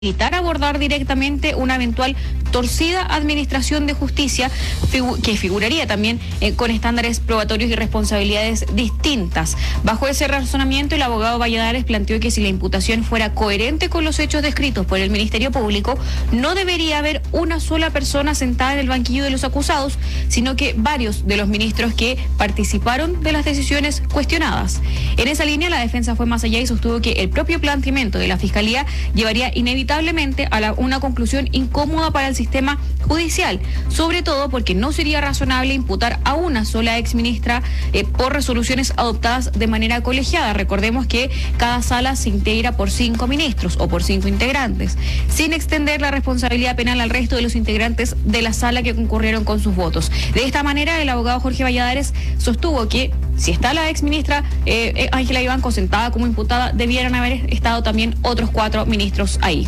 evitar abordar directamente una eventual torcida administración de justicia que figuraría también con estándares probatorios y responsabilidades distintas. Bajo ese razonamiento, el abogado Valladares planteó que si la imputación fuera coherente con los hechos descritos por el Ministerio Público, no debería haber una sola persona sentada en el banquillo de los acusados, sino que varios de los ministros que participaron de las decisiones cuestionadas. En esa línea, la defensa fue más allá y sostuvo que el propio planteamiento de la Fiscalía llevaría inevitablemente a una conclusión incómoda para el sistema judicial, sobre todo porque no sería razonable imputar a una sola exministra por resoluciones adoptadas de manera colegiada. Recordemos que cada sala se integra por 5 ministros o por 5 integrantes, sin extender la responsabilidad penal al resto de los integrantes de la sala que concurrieron con sus votos. De esta manera, el abogado Jorge Valladares sostuvo que si está la exministra Ángela Vivanco sentada como imputada, debieran haber estado también otros 4 ministros ahí.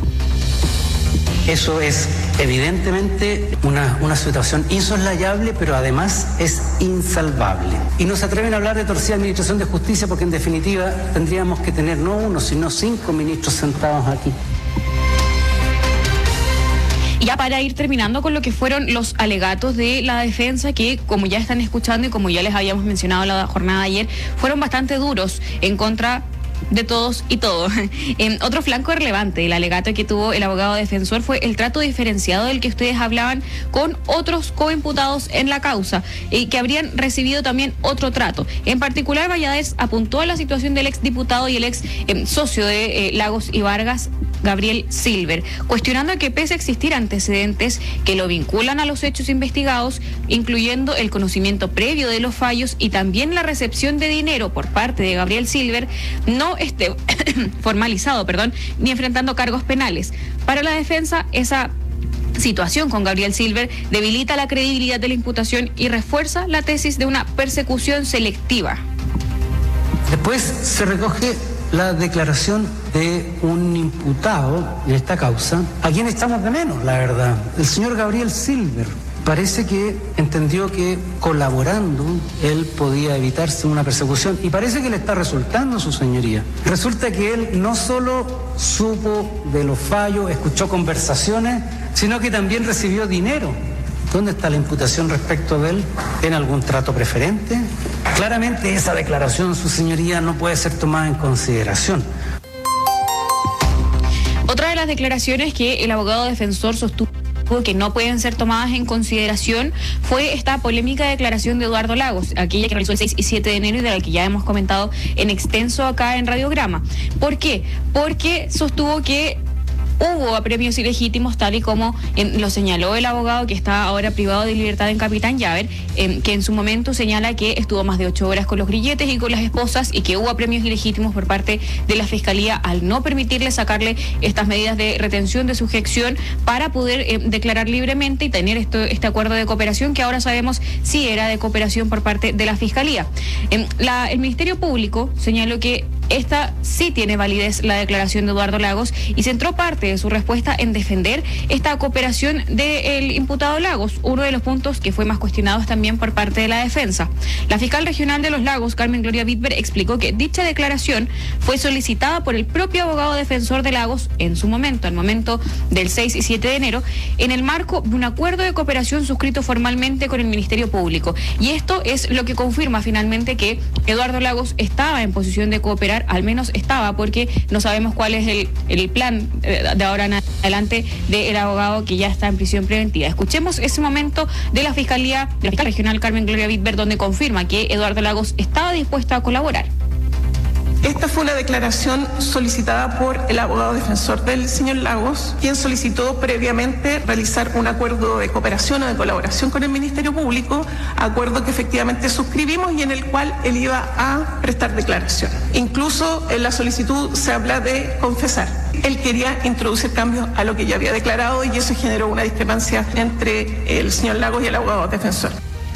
Eso es evidentemente una situación insoslayable, pero además es insalvable. Y no se atreven a hablar de torcida administración de justicia porque en definitiva tendríamos que tener no 1, sino 5 ministros sentados aquí. Y ya para ir terminando con lo que fueron los alegatos de la defensa, que como ya están escuchando y como ya les habíamos mencionado la jornada de ayer, fueron bastante duros en contra de todos y todo. Otro flanco relevante del alegato que tuvo el abogado defensor fue el trato diferenciado del que ustedes hablaban con otros coimputados en la causa y que habrían recibido también otro trato. En particular, Valladares apuntó a la situación del exdiputado y el ex socio de Lagos y Vargas, Gabriel Silver, cuestionando que pese a existir antecedentes que lo vinculan a los hechos investigados, incluyendo el conocimiento previo de los fallos y también la recepción de dinero por parte de Gabriel Silver, no esté formalizado, ni enfrentando cargos penales. Para la defensa, esa situación con Gabriel Silver debilita la credibilidad de la imputación y refuerza la tesis de una persecución selectiva. Después se recoge la declaración de un imputado en esta causa, a quien estamos de menos, la verdad, el señor Gabriel Silver. Parece que entendió que colaborando él podía evitarse una persecución y parece que le está resultando, su señoría. Resulta que él no solo supo de los fallos, escuchó conversaciones, sino que también recibió dinero. ¿Dónde está la imputación respecto de él? ¿En algún trato preferente? Claramente esa declaración, su señoría, no puede ser tomada en consideración. Otra de las declaraciones que el abogado defensor sostuvo que no pueden ser tomadas en consideración fue esta polémica declaración de Eduardo Lagos, aquella que realizó el 6 y 7 de enero y de la que ya hemos comentado en extenso acá en Radiograma. ¿Por qué? Porque sostuvo que hubo apremios ilegítimos, tal y como lo señaló el abogado que está ahora privado de libertad en Capitán Llaver, que en su momento señala que estuvo más de 8 horas con los grilletes y con las esposas y que hubo apremios ilegítimos por parte de la Fiscalía al no permitirle sacarle estas medidas de retención, de sujeción, para poder declarar libremente y tener este acuerdo de cooperación que ahora sabemos si era de cooperación por parte de la Fiscalía. El Ministerio Público señaló que esta sí tiene validez la declaración de Eduardo Lagos y centró parte de su respuesta en defender esta cooperación del imputado Lagos, uno de los puntos que fue más cuestionados también por parte de la defensa. La fiscal regional de Los Lagos, Carmen Gloria Bitber, explicó que dicha declaración fue solicitada por el propio abogado defensor de Lagos en su momento, al momento del 6 y 7 de enero, en el marco de un acuerdo de cooperación suscrito formalmente con el Ministerio Público. Y esto es lo que confirma finalmente que Eduardo Lagos estaba en posición de cooperar, al menos estaba, porque no sabemos cuál es el plan de ahora en adelante del abogado que ya está en prisión preventiva. Escuchemos ese momento de la Fiscalía, de la fiscal regional Carmen Gloria Bitber, donde confirma que Eduardo Lagos estaba dispuesto a colaborar. Esta fue una declaración solicitada por el abogado defensor del señor Lagos, quien solicitó previamente realizar un acuerdo de cooperación o de colaboración con el Ministerio Público, acuerdo que efectivamente suscribimos y en el cual él iba a prestar declaración. Incluso en la solicitud se habla de confesar. Él quería introducir cambios a lo que ya había declarado y eso generó una discrepancia entre el señor Lagos y el abogado defensor.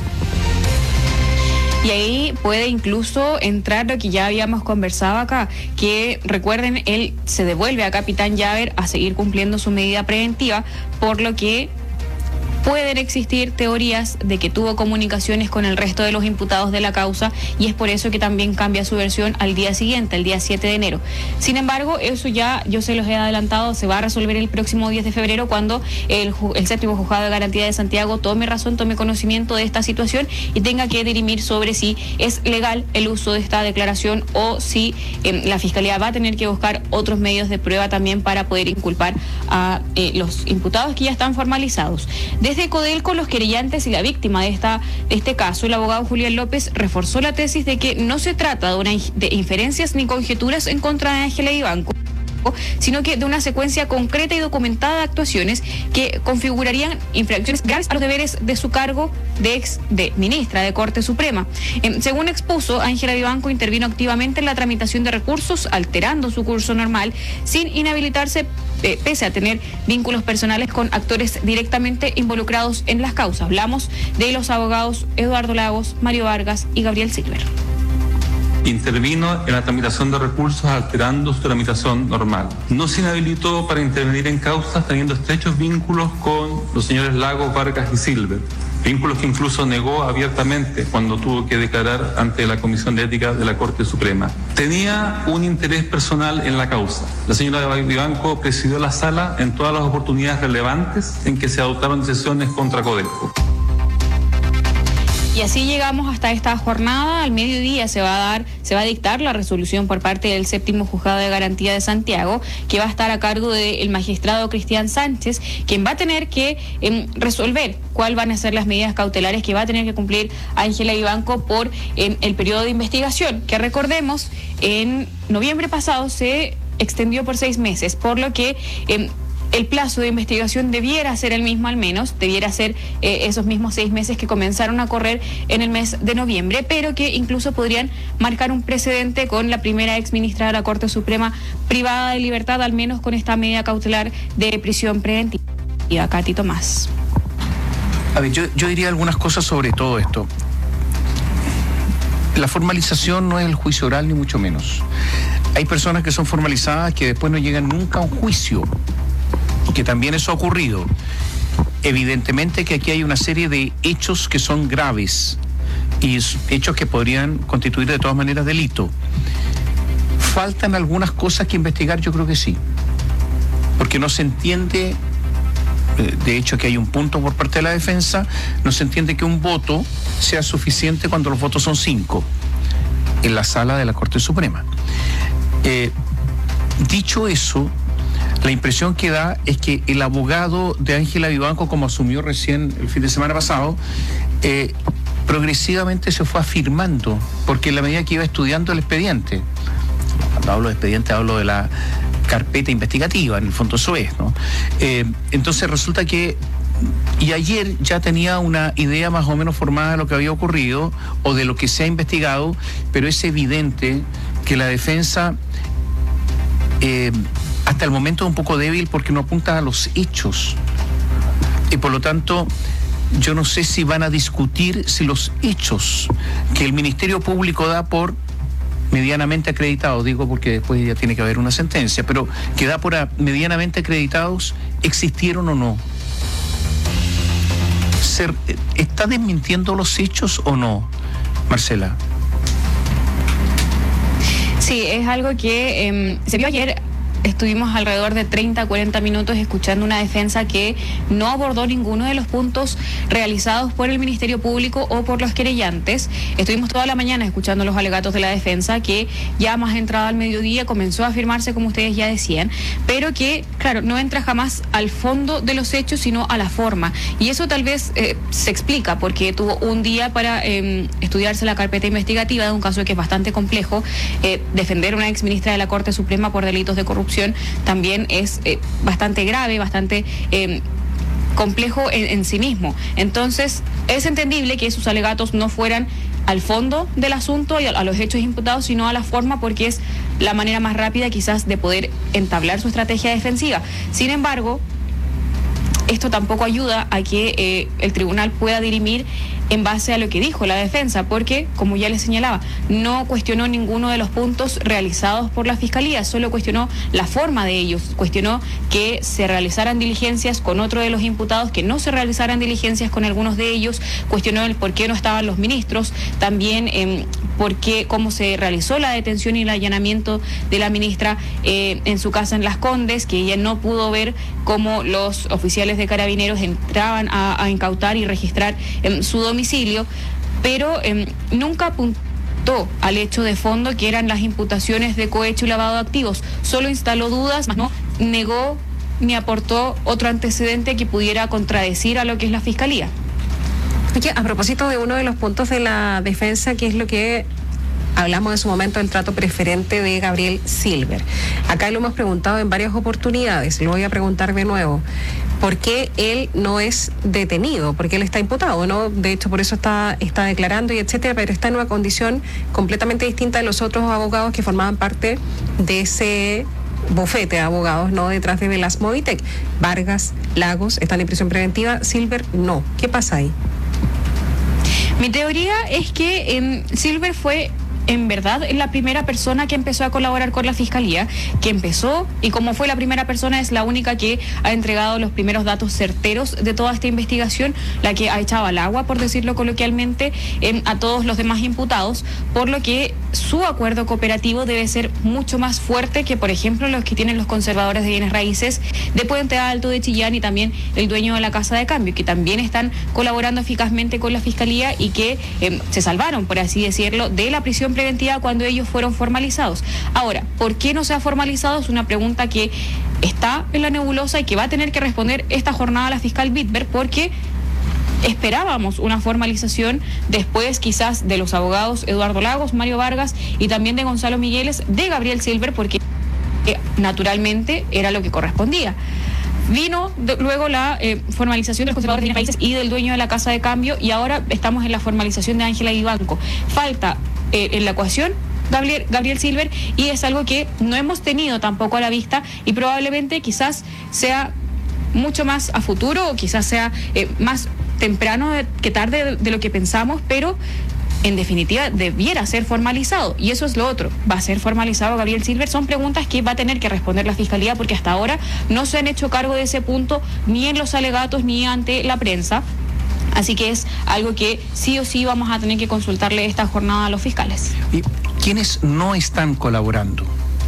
Y ahí puede incluso entrar lo que ya habíamos conversado acá, que recuerden, él se devuelve a Capitán Llaver a seguir cumpliendo su medida preventiva, por lo que pueden existir teorías de que tuvo comunicaciones con el resto de los imputados de la causa y es por eso que también cambia su versión al día siguiente, el día 7 de enero. Sin embargo, eso ya yo se los he adelantado, se va a resolver el próximo 10 de febrero cuando el séptimo juzgado de garantía de Santiago tome conocimiento de esta situación y tenga que dirimir sobre si es legal el uso de esta declaración o si la Fiscalía va a tener que buscar otros medios de prueba también para poder inculpar a los imputados que ya están formalizados. Desde Codelco, los querellantes y la víctima de este caso, el abogado Julián López, reforzó la tesis de que no se trata de inferencias ni conjeturas en contra de Ángela Vivanco, sino que de una secuencia concreta y documentada de actuaciones que configurarían infracciones graves a los deberes de su cargo de ministra de Corte Suprema. Según expuso, Ángela Vivanco intervino activamente en la tramitación de recursos, alterando su curso normal, sin inhabilitarse, pese a tener vínculos personales con actores directamente involucrados en las causas. Hablamos de los abogados Eduardo Lagos, Mario Vargas y Gabriel Silver. Intervino en la tramitación de recursos alterando su tramitación normal. No se inhabilitó para intervenir en causas teniendo estrechos vínculos con los señores Lagos, Vargas y Silver, vínculos que incluso negó abiertamente cuando tuvo que declarar ante la Comisión de Ética de la Corte Suprema. Tenía un interés personal en la causa. La señora Vivanco presidió la sala en todas las oportunidades relevantes en que se adoptaron decisiones contra Codelco. Y así llegamos hasta esta jornada. Al mediodía se va a dictar la resolución por parte del séptimo juzgado de garantía de Santiago, que va a estar a cargo del magistrado Cristian Sánchez, quien va a tener que resolver cuáles van a ser las medidas cautelares que va a tener que cumplir Ángela Vivanco por el periodo de investigación, que recordemos, en noviembre pasado se extendió por 6 meses, por lo que el plazo de investigación debiera ser el mismo, al menos, debiera ser esos mismos 6 meses que comenzaron a correr en el mes de noviembre, pero que incluso podrían marcar un precedente con la primera exministra de la Corte Suprema privada de libertad, al menos con esta medida cautelar de prisión preventiva. Katy Tomás. A ver, yo diría algunas cosas sobre todo esto. La formalización no es el juicio oral, ni mucho menos. Hay personas que son formalizadas que después no llegan nunca a un juicio, que también eso ha ocurrido. Evidentemente que aquí hay una serie de hechos que son graves y hechos que podrían constituir de todas maneras delito. ¿Faltan algunas cosas que investigar? Yo creo que sí, porque no se entiende, de hecho que hay un punto por parte de la defensa, no se entiende que un voto sea suficiente cuando los votos son 5 en la sala de la Corte Suprema. Dicho eso, la impresión que da es que el abogado de Ángela Vivanco, como asumió recién el fin de semana pasado, progresivamente se fue afirmando, porque en la medida que iba estudiando el expediente, cuando hablo de expediente hablo de la carpeta investigativa, en el fondo eso es, ¿no? Entonces resulta que, y ayer ya tenía una idea más o menos formada de lo que había ocurrido o de lo que se ha investigado, pero es evidente que la defensa hasta el momento es un poco débil porque no apunta a los hechos. Y por lo tanto, yo no sé si van a discutir si los hechos que el Ministerio Público da por medianamente acreditados, digo porque después ya tiene que haber una sentencia, pero que da por medianamente acreditados, existieron o no. ¿Está desmintiendo los hechos o no, Marcela? Sí, es algo que se vio ayer. Estuvimos alrededor de 30, 40 minutos escuchando una defensa que no abordó ninguno de los puntos realizados por el Ministerio Público o por los querellantes. Estuvimos toda la mañana escuchando los alegatos de la defensa, que ya más entrada al mediodía comenzó a afirmarse, como ustedes ya decían, pero que, claro, no entra jamás al fondo de los hechos, sino a la forma. Y eso tal vez se explica porque tuvo un día para estudiarse la carpeta investigativa de un caso que es bastante complejo. Defender a una exministra de la Corte Suprema por delitos de corrupción también es bastante grave, bastante complejo en sí mismo. Entonces, es entendible que sus alegatos no fueran al fondo del asunto y a los hechos imputados, sino a la forma, porque es la manera más rápida quizás de poder entablar su estrategia defensiva. Sin embargo, esto tampoco ayuda a que el tribunal pueda dirimir en base a lo que dijo la defensa, porque, como ya les señalaba, no cuestionó ninguno de los puntos realizados por la Fiscalía, solo cuestionó la forma de ellos, cuestionó que se realizaran diligencias con otro de los imputados, que no se realizaran diligencias con algunos de ellos, cuestionó el por qué no estaban los ministros, también cómo se realizó la detención y el allanamiento de la ministra en su casa en Las Condes, que ella no pudo ver cómo los oficiales de Carabineros entraban a incautar y registrar su domicilio, pero nunca apuntó al hecho de fondo que eran las imputaciones de cohecho y lavado de activos. Solo instaló dudas, mas no negó ni aportó otro antecedente que pudiera contradecir a lo que es la Fiscalía. Oye, a propósito de uno de los puntos de la defensa, que es lo que hablamos en su momento del trato preferente de Gabriel Silver. Acá lo hemos preguntado en varias oportunidades, lo voy a preguntar de nuevo. ¿Por qué él no es detenido? Porque él está imputado, ¿no? De hecho, por eso está declarando y etcétera, pero está en una condición completamente distinta de los otros abogados que formaban parte de ese bufete de abogados, ¿no? Detrás de Velasco Movitec. Vargas, Lagos están en prisión preventiva, Silver no. ¿Qué pasa ahí? Mi teoría es que Silver fue en verdad la primera persona que empezó a colaborar con la Fiscalía, que empezó, y como fue la primera persona, es la única que ha entregado los primeros datos certeros de toda esta investigación, la que ha echado al agua, por decirlo coloquialmente, a todos los demás imputados, por lo que su acuerdo cooperativo debe ser mucho más fuerte que, por ejemplo, los que tienen los conservadores de bienes raíces de Puente Alto, de Chillán, y también el dueño de la Casa de Cambio, que también están colaborando eficazmente con la Fiscalía y que se salvaron, por así decirlo, de la prisión preventiva cuando ellos fueron formalizados. Ahora, ¿por qué no se ha formalizado? Es una pregunta que está en la nebulosa y que va a tener que responder esta jornada la fiscal Bitber, porque esperábamos una formalización después quizás de los abogados Eduardo Lagos, Mario Vargas y también de Gonzalo Migueles, de Gabriel Silver, porque naturalmente era lo que correspondía. Vino luego la formalización de los conservadores de bienes raíces y del dueño de la Casa de Cambio, y ahora estamos en la formalización de Ángela Vivanco. Falta en la ecuación Gabriel Silver, y es algo que no hemos tenido tampoco a la vista, y probablemente quizás sea mucho más a futuro, o quizás sea más temprano que tarde de lo que pensamos, pero en definitiva debiera ser formalizado, y eso es lo otro. ¿Va a ser formalizado Gabriel Silver? Son preguntas que va a tener que responder la Fiscalía, porque hasta ahora no se han hecho cargo de ese punto ni en los alegatos ni ante la prensa. Así que es algo que sí o sí vamos a tener que consultarle esta jornada a los fiscales. ¿Y quiénes no están colaborando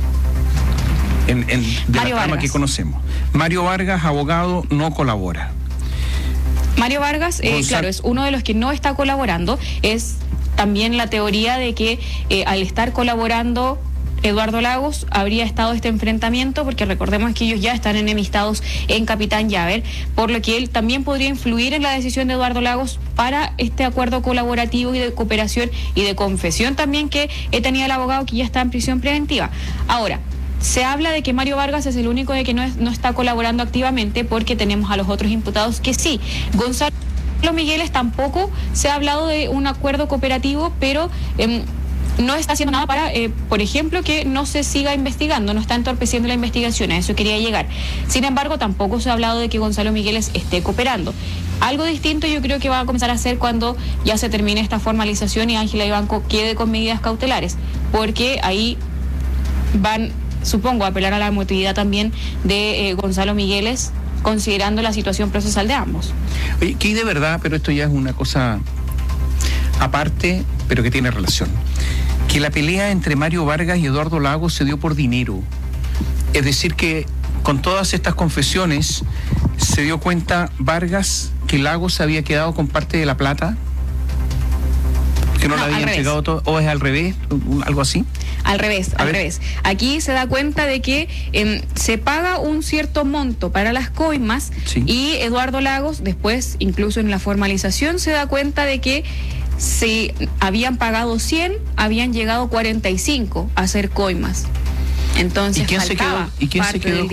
de la trama que conocemos? Mario Vargas, abogado, no colabora. Mario Vargas, claro, es uno de los que no está colaborando. Es también la teoría de que al estar colaborando Eduardo Lagos habría estado este enfrentamiento, porque recordemos que ellos ya están enemistados en Capitán Llaver, por lo que él también podría influir en la decisión de Eduardo Lagos para este acuerdo colaborativo y de cooperación y de confesión también que tenía el abogado, que ya está en prisión preventiva. Ahora, se habla de que Mario Vargas es el único de que no está colaborando activamente, porque tenemos a los otros imputados que sí. Gonzalo Migueles tampoco se ha hablado de un acuerdo cooperativo, pero no está haciendo nada para, por ejemplo, que no se siga investigando, no está entorpeciendo la investigación, a eso quería llegar. Sin embargo, tampoco se ha hablado de que Gonzalo Migueles esté cooperando. Algo distinto yo creo que va a comenzar a hacer cuando ya se termine esta formalización y Ángela Vivanco quede con medidas cautelares, porque ahí van, supongo, a apelar a la emotividad también de Gonzalo Migueles, considerando la situación procesal de ambos. Oye, que de verdad, pero esto ya es una cosa aparte, pero que tiene relación, que la pelea entre Mario Vargas y Eduardo Lagos se dio por dinero. Es decir, que con todas estas confesiones se dio cuenta Vargas que Lagos había quedado con parte de la plata, que no le había entregado todo, o es al revés, algo así. Al revés. Aquí se da cuenta de que se paga un cierto monto para las coimas, sí, y Eduardo Lagos después, incluso en la formalización, se da cuenta de que si habían pagado 100, habían llegado 45 a hacer coimas. Entonces, ¿y quién se quedó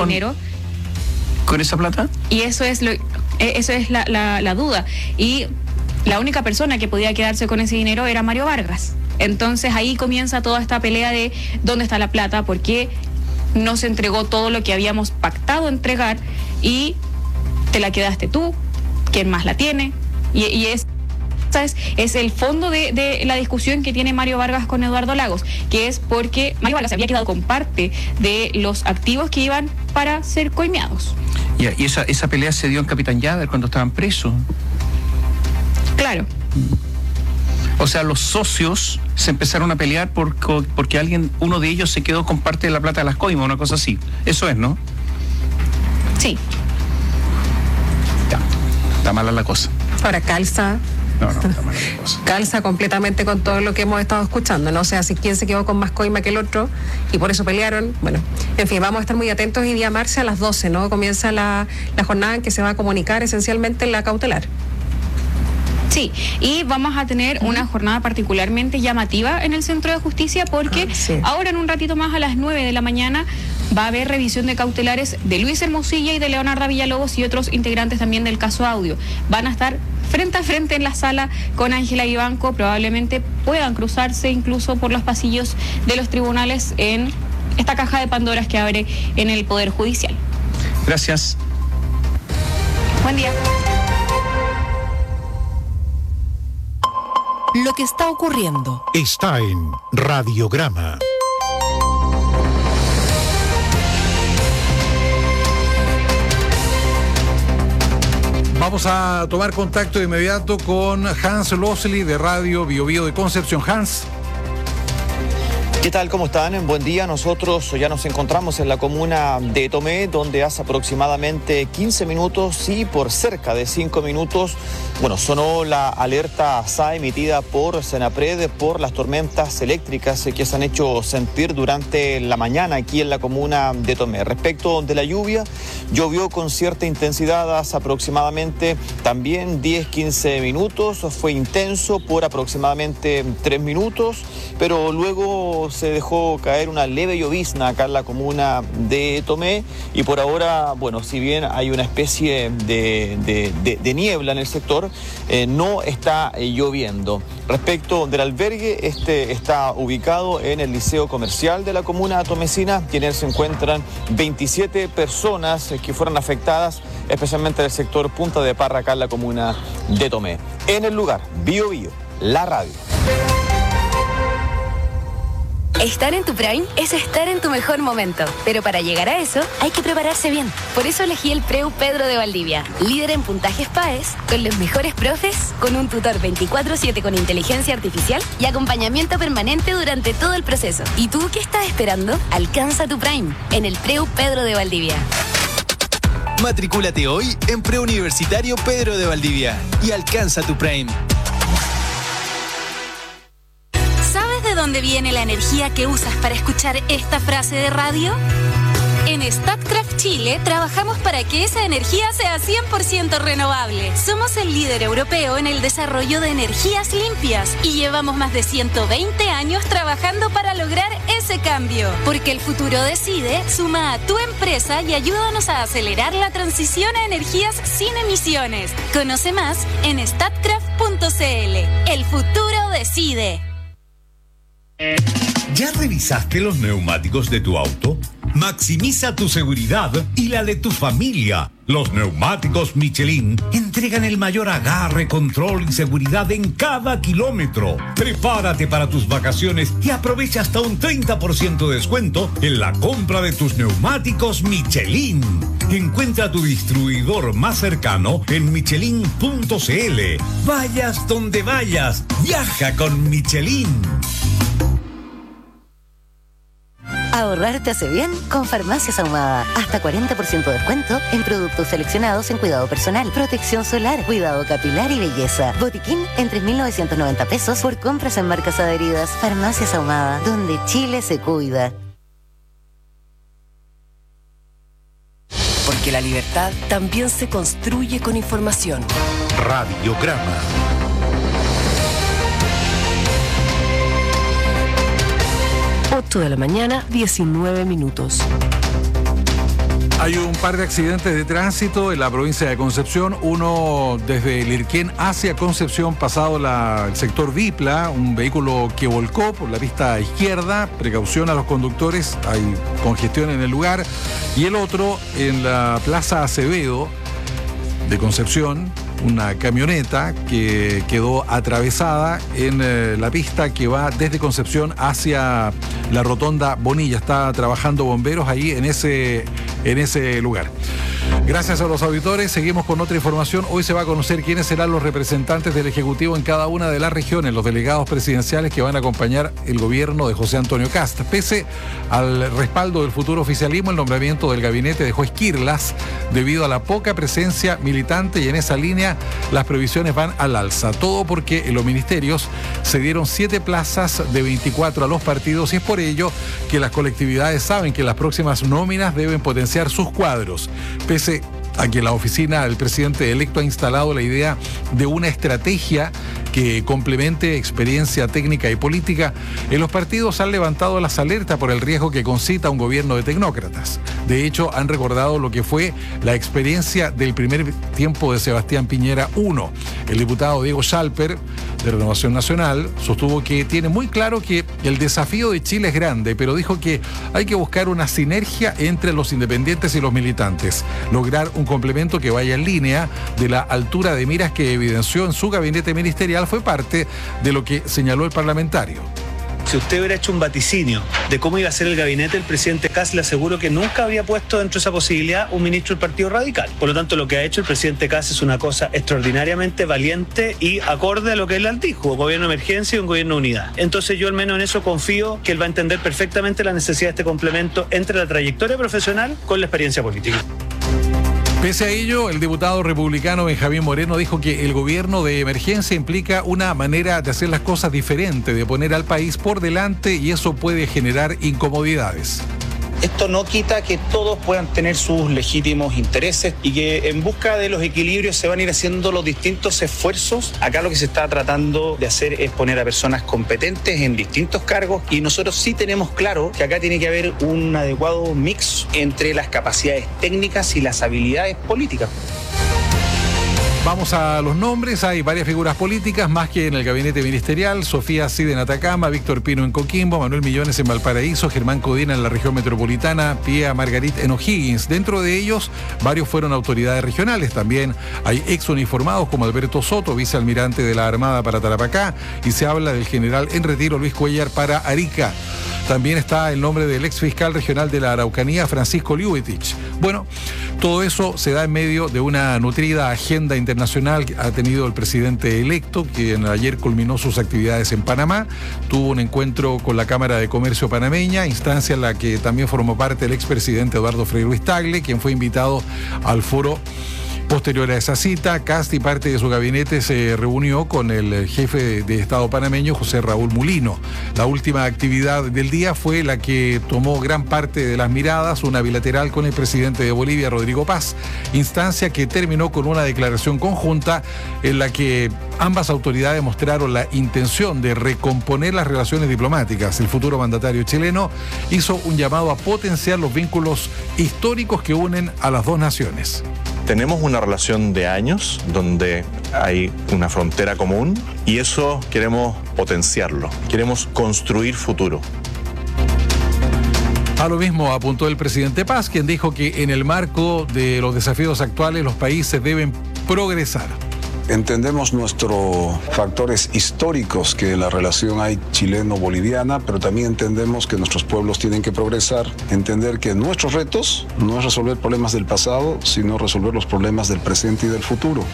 con esa plata? Y eso es la duda. Y la única persona que podía quedarse con ese dinero era Mario Vargas. Entonces ahí comienza toda esta pelea de dónde está la plata, por qué no se entregó todo lo que habíamos pactado entregar y te la quedaste tú, ¿quién más la tiene? Y es es el fondo de la discusión que tiene Mario Vargas con Eduardo Lagos, que es porque Mario Vargas había quedado con parte de los activos que iban para ser coimeados. Y esa pelea se dio en Capitán Llaver cuando estaban presos. Claro. O sea, los socios se empezaron a pelear porque uno de ellos se quedó con parte de la plata de las coimas, una cosa así. Eso es, ¿no? Sí. Ya, está mala la cosa. Ahora calza. No, está mala la cosa. Calza completamente con todo lo que hemos estado escuchando, ¿no? O sea, si quién se quedó con más coima que el otro y por eso pelearon. Bueno, en fin, vamos a estar muy atentos y día martes a las 12, ¿no? Comienza la jornada en que se va a comunicar esencialmente la cautelar. Sí, y vamos a tener una jornada particularmente llamativa en el Centro de Justicia porque ahora en un ratito más a las 9 de la mañana va a haber revisión de cautelares de Luis Hermosilla y de Leonarda Villalobos y otros integrantes también del caso Audio. Van a estar frente a frente en la sala con Ángela Vivanco, probablemente puedan cruzarse incluso por los pasillos de los tribunales en esta caja de Pandoras que abre en el Poder Judicial. Gracias. Buen día. Lo que está ocurriendo está en Radiograma. Vamos a tomar contacto de inmediato con Hans Losley de Radio Bio Bio de Concepción. Hans. ¿Qué tal? ¿Cómo están? Buen día. Nosotros ya nos encontramos en la comuna de Tomé, donde hace aproximadamente 15 minutos y por cerca de 5 minutos, sonó la alerta SAE emitida por Senapred por las tormentas eléctricas que se han hecho sentir durante la mañana aquí en la comuna de Tomé. Respecto de la lluvia, llovió con cierta intensidad hace aproximadamente también 10-15 minutos. Fue intenso por aproximadamente 3 minutos, pero luego se dejó caer una leve llovizna acá en la comuna de Tomé y por ahora, si bien hay una especie de niebla en el sector, no está lloviendo. Respecto del albergue, este está ubicado en el Liceo Comercial de la comuna tomecina, quienes se encuentran 27 personas que fueron afectadas, especialmente en el sector Punta de Parra, acá en la comuna de Tomé. En el lugar, Bio Bio, la radio. Estar en tu prime es estar en tu mejor momento, pero para llegar a eso hay que prepararse bien. Por eso elegí el Preu Pedro de Valdivia, líder en puntajes PAES, con los mejores profes, con un tutor 24/7 con inteligencia artificial y acompañamiento permanente durante todo el proceso. ¿Y tú qué estás esperando? Alcanza tu prime en el Preu Pedro de Valdivia. Matricúlate hoy en Preuniversitario Pedro de Valdivia y alcanza tu prime. ¿De dónde viene la energía que usas para escuchar esta frase de radio? En Statkraft Chile trabajamos para que esa energía sea 100% renovable. Somos el líder europeo en el desarrollo de energías limpias y llevamos más de 120 años trabajando para lograr ese cambio. Porque el futuro decide, suma a tu empresa y ayúdanos a acelerar la transición a energías sin emisiones. Conoce más en statkraft.cl. El futuro decide. ¿Ya revisaste los neumáticos de tu auto? Maximiza tu seguridad y la de tu familia. Los neumáticos Michelin entregan el mayor agarre, control y seguridad en cada kilómetro. Prepárate para tus vacaciones y aprovecha hasta un 30% de descuento en la compra de tus neumáticos Michelin. Encuentra tu distribuidor más cercano en michelin.cl. Vayas donde vayas, viaja con Michelin. Ahorrar te hace bien con Farmacias Ahumada. Hasta 40% de descuento en productos seleccionados en cuidado personal, protección solar, cuidado capilar y belleza. Botiquín en 3.990 pesos por compras en marcas adheridas. Farmacias Ahumada, donde Chile se cuida. Porque la libertad también se construye con información. Radiograma. 8 de la mañana, 19 minutos. Hay un par de accidentes de tránsito en la provincia de Concepción, uno desde Lirquén hacia Concepción, pasado el sector Vipla, un vehículo que volcó por la pista izquierda, precaución a los conductores, hay congestión en el lugar, y el otro en la Plaza Acevedo de Concepción, una camioneta que quedó atravesada en la pista que va desde Concepción hacia la rotonda Bonilla. Está trabajando bomberos ahí en ese lugar. Gracias a los auditores, seguimos con otra información. Hoy se va a conocer quiénes serán los representantes del Ejecutivo en cada una de las regiones, los delegados presidenciales que van a acompañar el gobierno de José Antonio Kast. Pese al respaldo del futuro oficialismo, el nombramiento del gabinete dejó esquirlas debido a la poca presencia militante, y en esa línea las previsiones van al alza. Todo porque en los ministerios se dieron 7 plazas de 24 a los partidos, y es por ello que las colectividades saben que las próximas nóminas deben potenciar sus cuadros. Pese a que la oficina del presidente electo ha instalado la idea de una estrategia que complemente experiencia técnica y política, en los partidos han levantado las alertas por el riesgo que concita un gobierno de tecnócratas. De hecho, han recordado lo que fue la experiencia del primer tiempo de Sebastián Piñera I. El diputado Diego Schalper, de Renovación Nacional, sostuvo que tiene muy claro que el desafío de Chile es grande, pero dijo que hay que buscar una sinergia entre los independientes y los militantes, lograr un complemento que vaya en línea de la altura de miras que evidenció en su gabinete ministerial. Fue parte de lo que señaló el parlamentario. Si usted hubiera hecho un vaticinio de cómo iba a ser el gabinete, el presidente Kast le aseguro que nunca habría puesto dentro de esa posibilidad un ministro del Partido Radical. Por lo tanto, lo que ha hecho el presidente Kast es una cosa extraordinariamente valiente y acorde a lo que él dijo: gobierno de emergencia y un gobierno de unidad. Entonces yo al menos en eso confío que él va a entender perfectamente la necesidad de este complemento entre la trayectoria profesional con la experiencia política. Pese a ello, el diputado republicano Benjamín Moreno dijo que el gobierno de emergencia implica una manera de hacer las cosas diferente, de poner al país por delante, y eso puede generar incomodidades. Esto no quita que todos puedan tener sus legítimos intereses y que en busca de los equilibrios se van a ir haciendo los distintos esfuerzos. Acá lo que se está tratando de hacer es poner a personas competentes en distintos cargos, y nosotros sí tenemos claro que acá tiene que haber un adecuado mix entre las capacidades técnicas y las habilidades políticas. Vamos a los nombres. Hay varias figuras políticas más que en el gabinete ministerial: Sofía Cid en Atacama, Víctor Pino en Coquimbo, Manuel Millones en Valparaíso, Germán Codina en la región metropolitana, Pía Margarit en O'Higgins. Dentro de ellos, varios fueron autoridades regionales. También hay ex uniformados como Alberto Soto, vicealmirante de la Armada para Tarapacá, y se habla del general en retiro Luis Cuellar para Arica. También está el nombre del ex fiscal regional de la Araucanía, Francisco Liubetich. Bueno, todo eso se da en medio de una nutrida agenda internacional que ha tenido el presidente electo, quien ayer culminó sus actividades en Panamá. Tuvo un encuentro con la Cámara de Comercio panameña, instancia en la que también formó parte el expresidente Eduardo Frei Ruiz Tagle, quien fue invitado al foro. Posterior a esa cita, Kast y parte de su gabinete se reunió con el jefe de Estado panameño, José Raúl Mulino. La última actividad del día fue la que tomó gran parte de las miradas, una bilateral con el presidente de Bolivia, Rodrigo Paz, instancia que terminó con una declaración conjunta en la que ambas autoridades mostraron la intención de recomponer las relaciones diplomáticas. El futuro mandatario chileno hizo un llamado a potenciar los vínculos históricos que unen a las dos naciones. Tenemos una relación de años donde hay una frontera común, y eso queremos potenciarlo, queremos construir futuro. A lo mismo apuntó el presidente Paz, quien dijo que en el marco de los desafíos actuales los países deben progresar. Entendemos nuestros factores históricos que en la relación hay chileno-boliviana, pero también entendemos que nuestros pueblos tienen que progresar, entender que nuestros retos no es resolver problemas del pasado, sino resolver los problemas del presente y del futuro.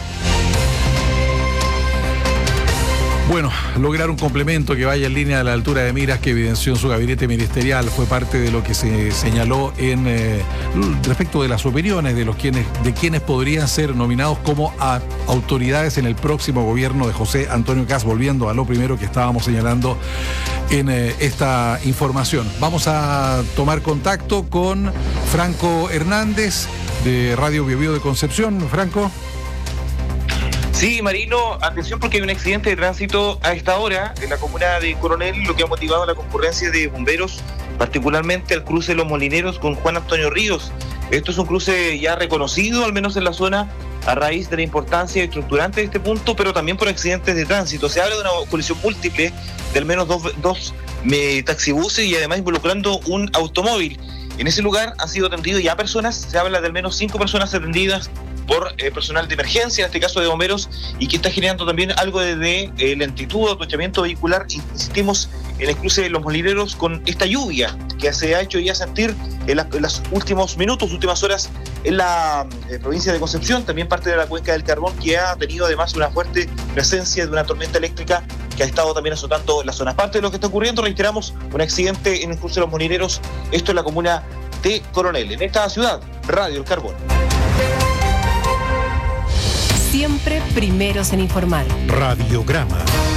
Bueno, lograr un complemento que vaya en línea a la altura de miras que evidenció en su gabinete ministerial fue parte de lo que se señaló en respecto de las opiniones de quienes podrían ser nominados como autoridades en el próximo gobierno de José Antonio Kast, volviendo a lo primero que estábamos señalando en esta información. Vamos a tomar contacto con Franco Hernández de Radio Biobío de Concepción. Franco. Sí, Marino, atención porque hay un accidente de tránsito a esta hora en la comuna de Coronel, lo que ha motivado la concurrencia de bomberos, particularmente al cruce de Los Molineros con Juan Antonio Ríos. Esto es un cruce ya reconocido, al menos en la zona, a raíz de la importancia estructurante de este punto, pero también por accidentes de tránsito. Se habla de una colisión múltiple de al menos dos taxibuses y además involucrando un automóvil. En ese lugar han sido atendidos ya personas, se habla de al menos 5 personas atendidas por personal de emergencia, en este caso de bomberos, y que está generando también algo de lentitud, atochamiento vehicular. Insistimos en el cruce de Los Molineros con esta lluvia que se ha hecho ya sentir en los últimos minutos, últimas horas en la provincia de Concepción, también parte de la cuenca del Carbón, que ha tenido además una fuerte presencia de una tormenta eléctrica que ha estado también azotando la zona. Parte de lo que está ocurriendo, reiteramos, un accidente en el cruce de Los Molineros, esto en la comuna de Coronel. En esta ciudad, Radio El Carbón. Siempre primeros en informar. Radiograma.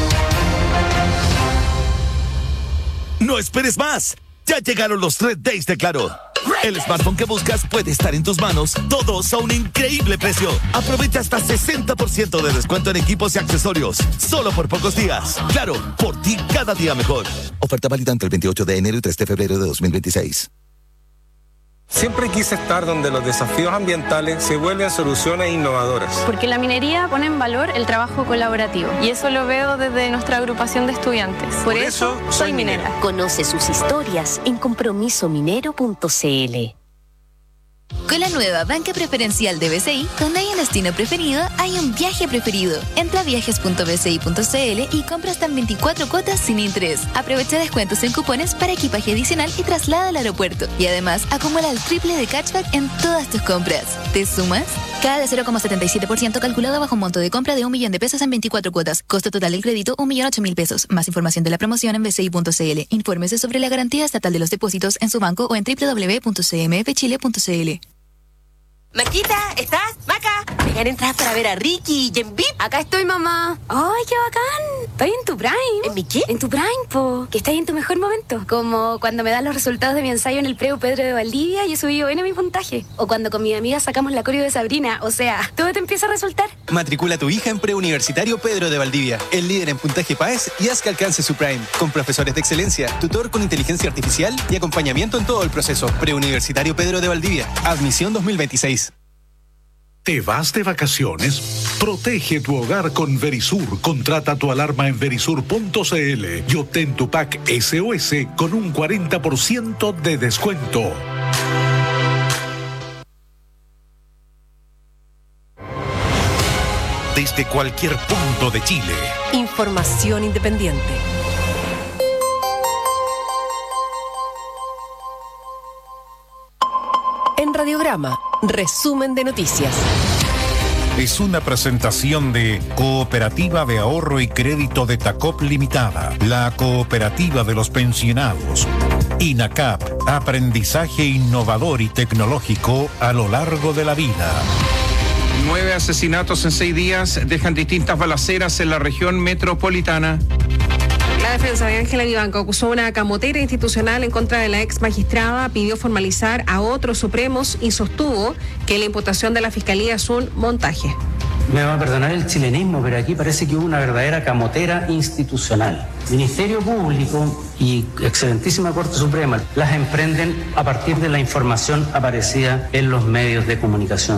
No esperes más. Ya llegaron los 3 Days de Claro. El smartphone que buscas puede estar en tus manos, todos a un increíble precio. Aprovecha hasta 60% de descuento en equipos y accesorios, solo por pocos días. Claro, por ti cada día mejor. Oferta válida entre el 28 de enero y 3 de febrero de 2026. Siempre quise estar donde los desafíos ambientales se vuelven soluciones innovadoras. Porque la minería pone en valor el trabajo colaborativo. Y eso lo veo desde nuestra agrupación de estudiantes. Por eso soy minera. Conoce sus historias en compromisominero.cl. Con la nueva banca preferencial de BCI, donde hay un destino preferido, hay un viaje preferido. Entra a viajes.bci.cl y compra hasta en 24 cuotas sin interés. Aprovecha descuentos en cupones para equipaje adicional y traslada al aeropuerto. Y además, acumula el triple de cashback en todas tus compras. ¿Te sumas? Cada de 0,77% calculado bajo un monto de compra de 1 millón de pesos en 24 cuotas. Costo total del crédito, 1.008.000 pesos. Más información de la promoción en bci.cl. Infórmese sobre la garantía estatal de los depósitos en su banco o en www.cmfchile.cl. Maquita, ¿estás? Maca, llegan entradas para ver a Ricky y en VIP. Acá estoy, mamá. ¡Ay, qué bacán! Estoy en tu prime. ¿En mi qué? En tu prime, po. Que estás en tu mejor momento. Como cuando me dan los resultados de mi ensayo en el Preu Pedro de Valdivia y he subido bien a mi puntaje. O cuando con mi amiga sacamos la coreo de Sabrina. O sea, todo te empieza a resultar. Matricula a tu hija en Preuniversitario Pedro de Valdivia, el líder en puntaje PAES, y haz que alcance su prime. Con profesores de excelencia, tutor con inteligencia artificial y acompañamiento en todo el proceso. Preuniversitario Pedro de Valdivia. Admisión 2026. ¿Te vas de vacaciones? Protege tu hogar con Verisur. Contrata tu alarma en verisur.cl y obtén tu pack SOS con un 40% de descuento. Desde cualquier punto de Chile. Información independiente. En Radiograma, resumen de noticias. Es una presentación de Cooperativa de Ahorro y Crédito de Tacop Limitada, la cooperativa de los pensionados. INACAP, aprendizaje innovador y tecnológico a lo largo de la vida. 9 asesinatos en 6 días dejan distintas balaceras en la región metropolitana. La defensa de Ángela Vivanco acusó una camotera institucional en contra de la ex magistrada, pidió formalizar a otros supremos y sostuvo que la imputación de la fiscalía es un montaje. Me va a perdonar el chilenismo, pero aquí parece que hubo una verdadera camotera institucional. Ministerio Público y excelentísima Corte Suprema las emprenden a partir de la información aparecida en los medios de comunicación.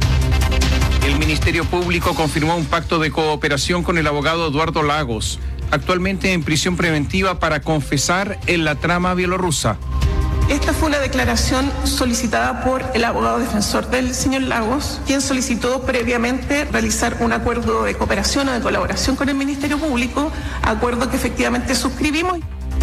El Ministerio Público confirmó un pacto de cooperación con el abogado Eduardo Lagos, actualmente en prisión preventiva para confesar en la trama bielorrusa. Esta fue una declaración solicitada por el abogado defensor del señor Lagos, quien solicitó previamente realizar un acuerdo de cooperación o de colaboración con el Ministerio Público, acuerdo que efectivamente suscribimos.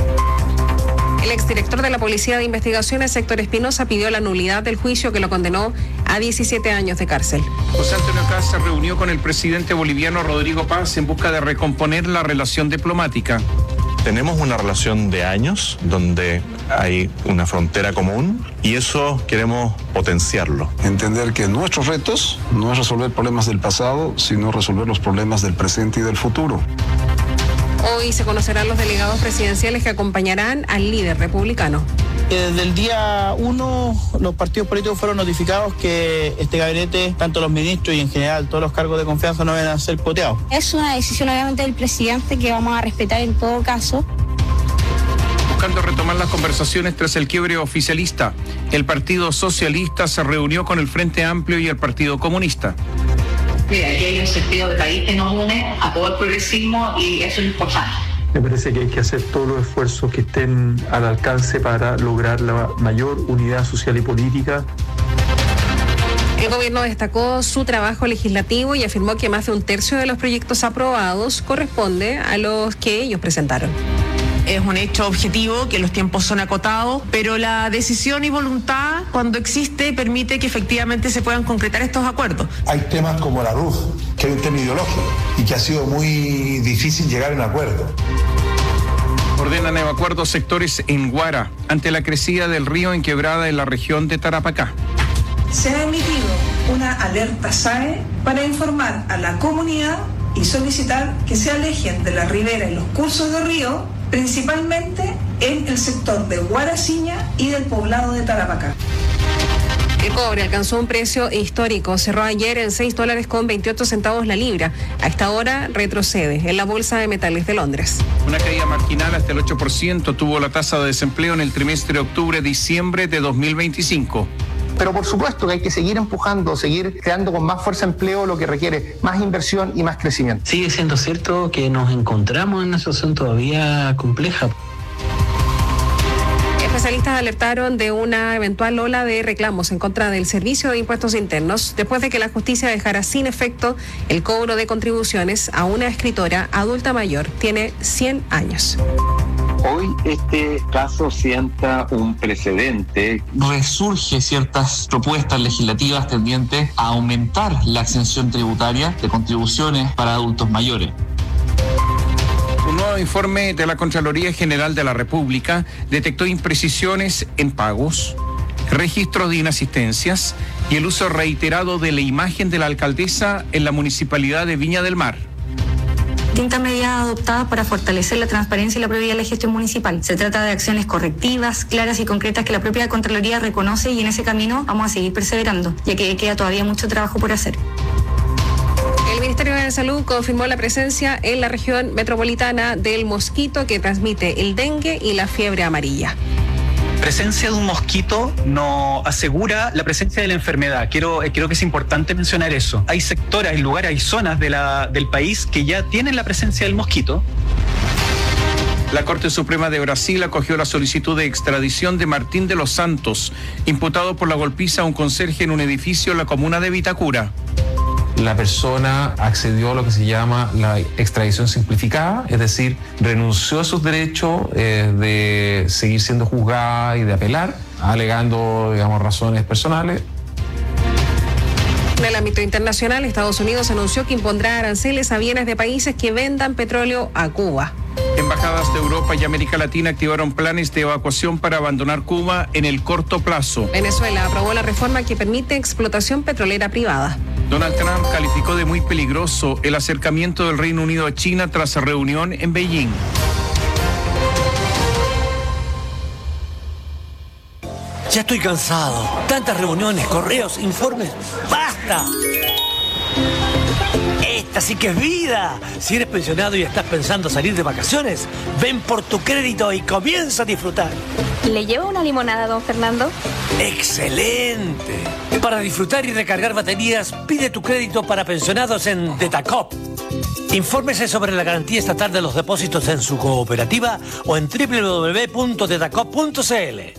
El exdirector de la Policía de Investigaciones, Héctor Espinosa, pidió la nulidad del juicio que lo condenó a 17 años de cárcel. José Antonio Kast se reunió con el presidente boliviano Rodrigo Paz en busca de recomponer la relación diplomática. Tenemos una relación de años donde hay una frontera común y eso queremos potenciarlo. Entender que nuestros retos no es resolver problemas del pasado, sino resolver los problemas del presente y del futuro. Hoy se conocerán los delegados presidenciales que acompañarán al líder republicano. Desde el día 1 los partidos políticos fueron notificados que este gabinete, tanto los ministros y en general todos los cargos de confianza no van a ser poteados. Es una decisión obviamente del presidente que vamos a respetar en todo caso. Buscando retomar las conversaciones tras el quiebre oficialista, el Partido Socialista se reunió con el Frente Amplio y el Partido Comunista. Mira, aquí hay un sentido de país que nos une a todo el progresismo y eso es importante. Me parece que hay que hacer todos los esfuerzos que estén al alcance para lograr la mayor unidad social y política. El gobierno destacó su trabajo legislativo y afirmó que más de un tercio de los proyectos aprobados corresponde a los que ellos presentaron. Es un hecho objetivo que los tiempos son acotados, pero la decisión y voluntad, cuando existe, permite que efectivamente se puedan concretar estos acuerdos. Hay temas como la RUF, que es un tema ideológico y que ha sido muy difícil llegar a un acuerdo. Ordenan evacuar 2 sectores en Guara ante la crecida del río en Quebrada en la región de Tarapacá. Se ha emitido una alerta SAE para informar a la comunidad y solicitar que se alejen de la ribera y los cursos de río, principalmente en el sector de Guaraciña y del poblado de Tarapacá. El cobre alcanzó un precio histórico, cerró ayer en $6.28 la libra. A esta hora retrocede en la Bolsa de Metales de Londres. Una caída marginal hasta el 8% tuvo la tasa de desempleo en el trimestre octubre-diciembre de 2025. Pero por supuesto que hay que seguir empujando, seguir creando con más fuerza empleo, lo que requiere más inversión y más crecimiento. Sigue siendo cierto que nos encontramos en una situación todavía compleja. Especialistas alertaron de una eventual ola de reclamos en contra del Servicio de Impuestos Internos después de que la justicia dejara sin efecto el cobro de contribuciones a una escritora adulta mayor. Tiene 100 años. Hoy este caso sienta un precedente. Resurge ciertas propuestas legislativas tendientes a aumentar la exención tributaria de contribuciones para adultos mayores. Un nuevo informe de la Contraloría General de la República detectó imprecisiones en pagos, registros de inasistencias y el uso reiterado de la imagen de la alcaldesa en la municipalidad de Viña del Mar. Distintas medidas adoptadas para fortalecer la transparencia y la probidad de la gestión municipal. Se trata de acciones correctivas, claras y concretas que la propia Contraloría reconoce y en ese camino vamos a seguir perseverando, ya que queda todavía mucho trabajo por hacer. El Ministerio de Salud confirmó la presencia en la región metropolitana del mosquito que transmite el dengue y la fiebre amarilla. Presencia de un mosquito no asegura la presencia de la enfermedad. Creo que es importante mencionar eso. Hay sectores, hay lugares, hay zonas del país que ya tienen la presencia del mosquito. La Corte Suprema de Brasil acogió la solicitud de extradición de Martín de los Santos, imputado por la golpiza a un conserje en un edificio en la comuna de Vitacura. La persona accedió a lo que se llama la extradición simplificada, es decir, renunció a sus derechos de seguir siendo juzgada y de apelar, alegando, razones personales. En el ámbito internacional, Estados Unidos anunció que impondrá aranceles a bienes de países que vendan petróleo a Cuba. Embajadas de Europa y América Latina activaron planes de evacuación para abandonar Cuba en el corto plazo. Venezuela aprobó la reforma que permite explotación petrolera privada. Donald Trump calificó de muy peligroso el acercamiento del Reino Unido a China tras reunión en Beijing. Ya estoy cansado. Tantas reuniones, correos, informes. ¡Basta! Esta sí que es vida. Si eres pensionado y estás pensando salir de vacaciones, ven por tu crédito y comienza a disfrutar. ¿Le llevo una limonada, don Fernando? ¡Excelente! Para disfrutar y recargar baterías, pide tu crédito para pensionados en Detacop. Infórmese sobre la garantía estatal de los depósitos en su cooperativa o en www.detacop.cl.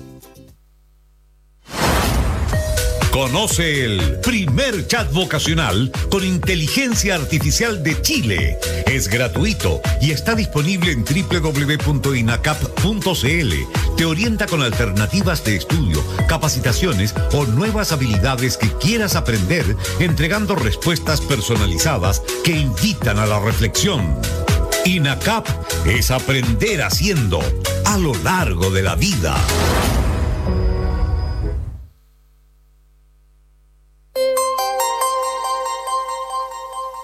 Conoce el primer chat vocacional con inteligencia artificial de Chile. Es gratuito y está disponible en www.inacap.cl. Te orienta con alternativas de estudio, capacitaciones o nuevas habilidades que quieras aprender, entregando respuestas personalizadas que invitan a la reflexión. INACAP es aprender haciendo a lo largo de la vida.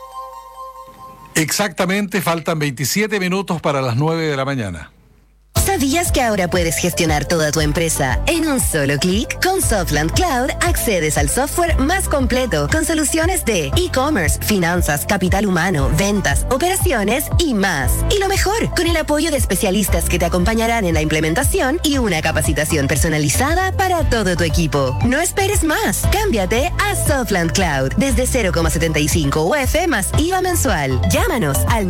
Exactamente, faltan 27 minutos para las 9 de la mañana. ¿Sabías que ahora puedes gestionar toda tu empresa en un solo clic? Con Softland Cloud accedes al software más completo con soluciones de e-commerce, finanzas, capital humano, ventas, operaciones y más. Y lo mejor, con el apoyo de especialistas que te acompañarán en la implementación y una capacitación personalizada para todo tu equipo. No esperes más. Cámbiate a Softland Cloud desde 0,75 UF más IVA mensual. Llámanos al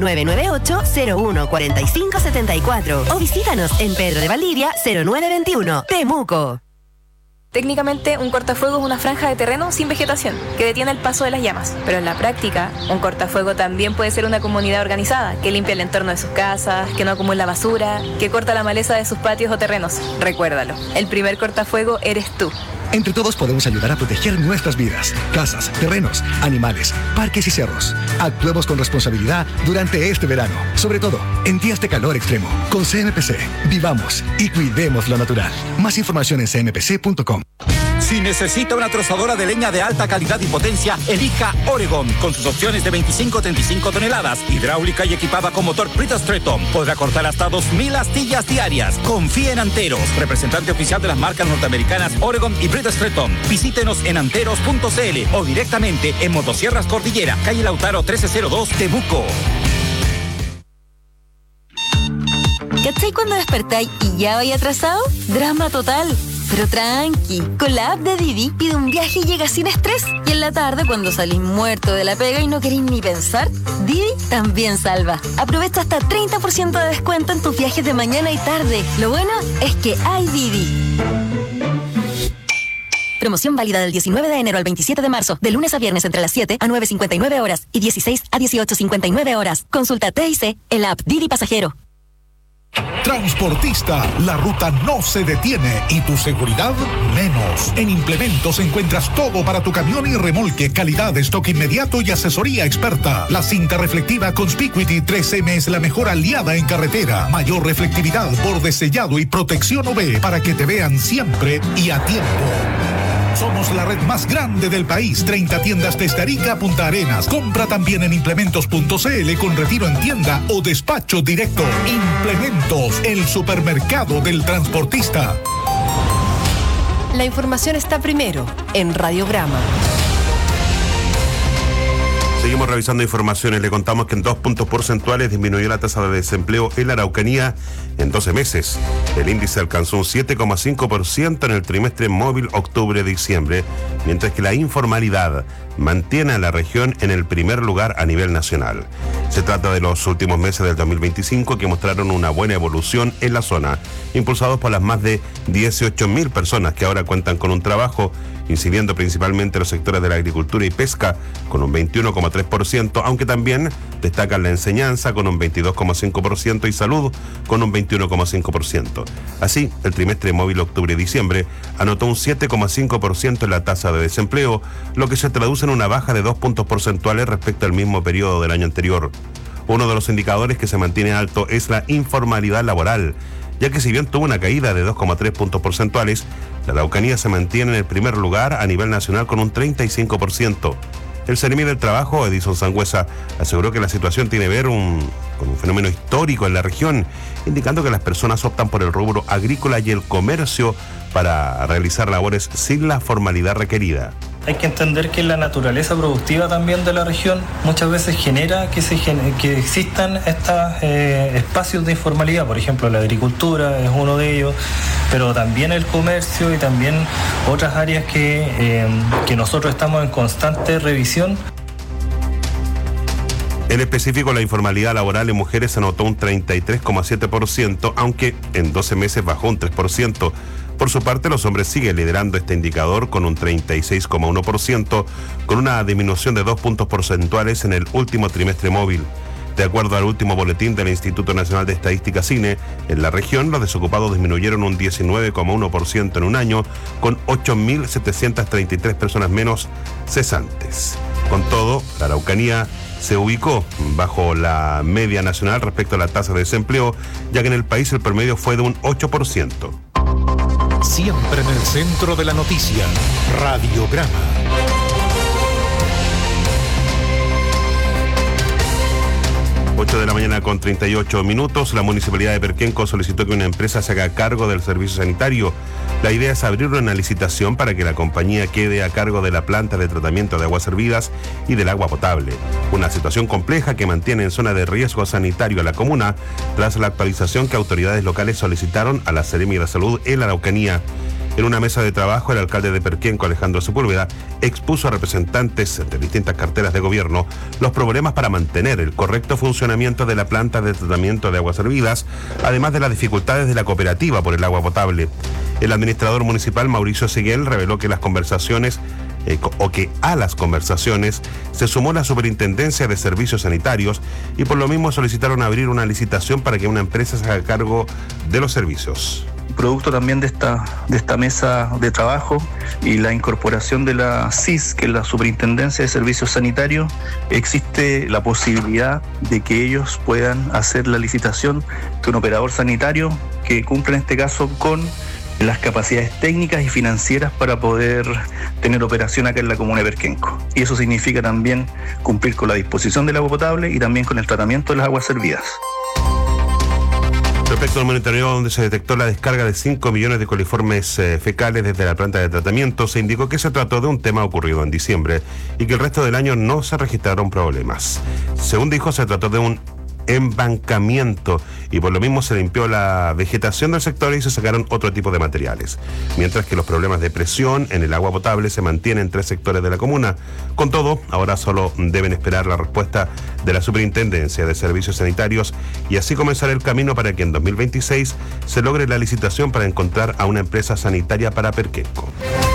998-014574 o visítanos en Pedro de Valdivia 0921, Temuco. Técnicamente, un cortafuego es una franja de terreno sin vegetación que detiene el paso de las llamas. Pero en la práctica, un cortafuego también puede ser una comunidad organizada que limpia el entorno de sus casas, que no acumula basura, que corta la maleza de sus patios o terrenos. Recuérdalo, el primer cortafuego eres tú. Entre todos podemos ayudar a proteger nuestras vidas, casas, terrenos, animales, parques y cerros. Actuemos con responsabilidad durante este verano, sobre todo en días de calor extremo. Con CMPC, vivamos y cuidemos lo natural. Más información en cmpc.com. Si necesita una trozadora de leña de alta calidad y potencia, elija Oregon, con sus opciones de 25-35 toneladas, hidráulica y equipada con motor Bridgestone. Podrá cortar hasta 2.000 astillas diarias. Confíe en Anteros, representante oficial de las marcas norteamericanas Oregon y Bridgestone. Visítenos en anteros.cl o directamente en Motosierras Cordillera, calle Lautaro 1302, Temuco. ¿Cachai cuando despertáis y ya vais atrasado? Drama total. Pero tranqui, con la app de Didi pide un viaje y llega sin estrés. Y en la tarde, cuando salís muerto de la pega y no queréis ni pensar, Didi también salva. Aprovecha hasta 30% de descuento en tus viajes de mañana y tarde. Lo bueno es que hay Didi. Promoción válida del 19 de enero al 27 de marzo, de lunes a viernes entre las 7 a 9:59 horas y 16 a 18:59 horas. Consulta TIC en la app Didi Pasajero. Transportista, la ruta no se detiene y tu seguridad menos. En Implementos encuentras todo para tu camión y remolque, calidad, stock inmediato y asesoría experta. La cinta reflectiva Conspicuity 3M es la mejor aliada en carretera. Mayor reflectividad, borde sellado y protección UV para que te vean siempre y a tiempo. Somos la red más grande del país, 30 tiendas desde Arica a Punta Arenas. Compra también en implementos.cl con retiro en tienda o despacho directo. Implementos, el supermercado del transportista. La información está primero en Radiograma. Seguimos revisando informaciones. Le contamos que en 2 puntos porcentuales disminuyó la tasa de desempleo en la Araucanía en 12 meses. El índice alcanzó un 7,5% en el trimestre móvil octubre-diciembre, mientras que la informalidad mantiene a la región en el primer lugar a nivel nacional. Se trata de los últimos meses del 2025 que mostraron una buena evolución en la zona, impulsados por las más de 18.000 personas que ahora cuentan con un trabajo, incidiendo principalmente en los sectores de la agricultura y pesca con un 21,3%, aunque también destacan la enseñanza con un 22,5% y salud con un 21,5%. Así, el trimestre móvil octubre-diciembre anotó un 7,5% en la tasa de desempleo, lo que se traduce en una baja de 2 puntos porcentuales respecto al mismo periodo del año anterior. Uno de los indicadores que se mantiene alto es la informalidad laboral, ya que si bien tuvo una caída de 2,3 puntos porcentuales, la Araucanía se mantiene en el primer lugar a nivel nacional con un 35%. El Seremi del Trabajo, Edison Sangüesa, aseguró que la situación tiene que ver con un fenómeno histórico en la región, indicando que las personas optan por el rubro agrícola y el comercio para realizar labores sin la formalidad requerida. Hay que entender que la naturaleza productiva también de la región muchas veces genera que existan estos espacios de informalidad. Por ejemplo, la agricultura es uno de ellos, pero también el comercio y también otras áreas que nosotros estamos en constante revisión. En específico, la informalidad laboral en mujeres se anotó un 33,7%, aunque en 12 meses bajó un 3%. Por su parte, los hombres siguen liderando este indicador con un 36,1%, con una disminución de 2 puntos porcentuales en el último trimestre móvil. De acuerdo al último boletín del Instituto Nacional de Estadística CINE, en la región los desocupados disminuyeron un 19,1% en un año, con 8.733 personas menos cesantes. Con todo, la Araucanía se ubicó bajo la media nacional respecto a la tasa de desempleo, ya que en el país el promedio fue de un 8%. Siempre en el centro de la noticia, Radiograma. 8 de la mañana con 38 minutos. La Municipalidad de Perquenco solicitó que una empresa se haga cargo del servicio sanitario. La idea es abrir una licitación para que la compañía quede a cargo de la planta de tratamiento de aguas servidas y del agua potable. Una situación compleja que mantiene en zona de riesgo sanitario a la comuna tras la actualización que autoridades locales solicitaron a la Seremi de Salud en la Araucanía. En una mesa de trabajo, el alcalde de Perquenco, Alejandro Sepúlveda, expuso a representantes de distintas carteras de gobierno los problemas para mantener el correcto funcionamiento de la planta de tratamiento de aguas servidas, además de las dificultades de la cooperativa por el agua potable. El administrador municipal, Mauricio Seguel, reveló que las conversaciones a las conversaciones se sumó la Superintendencia de Servicios Sanitarios y por lo mismo solicitaron abrir una licitación para que una empresa se haga cargo de los servicios. Producto también de esta mesa de trabajo y la incorporación de la SIS, que es la Superintendencia de Servicios Sanitarios, existe la posibilidad de que ellos puedan hacer la licitación de un operador sanitario que cumpla en este caso con las capacidades técnicas y financieras para poder tener operación acá en la comuna de Perquenco. Y eso significa también cumplir con la disposición del agua potable y también con el tratamiento de las aguas servidas. Respecto al monitoreo donde se detectó la descarga de 5 millones de coliformes fecales desde la planta de tratamiento, se indicó que se trató de un tema ocurrido en diciembre y que el resto del año no se registraron problemas. Según dijo, se trató de un embancamiento y por lo mismo se limpió la vegetación del sector y se sacaron otro tipo de materiales, mientras que los problemas de presión en el agua potable se mantienen en 3 sectores de la comuna. Con todo, ahora solo deben esperar la respuesta de la Superintendencia de Servicios Sanitarios y así comenzar el camino para que en 2026 se logre la licitación para encontrar a una empresa sanitaria para Perquenco.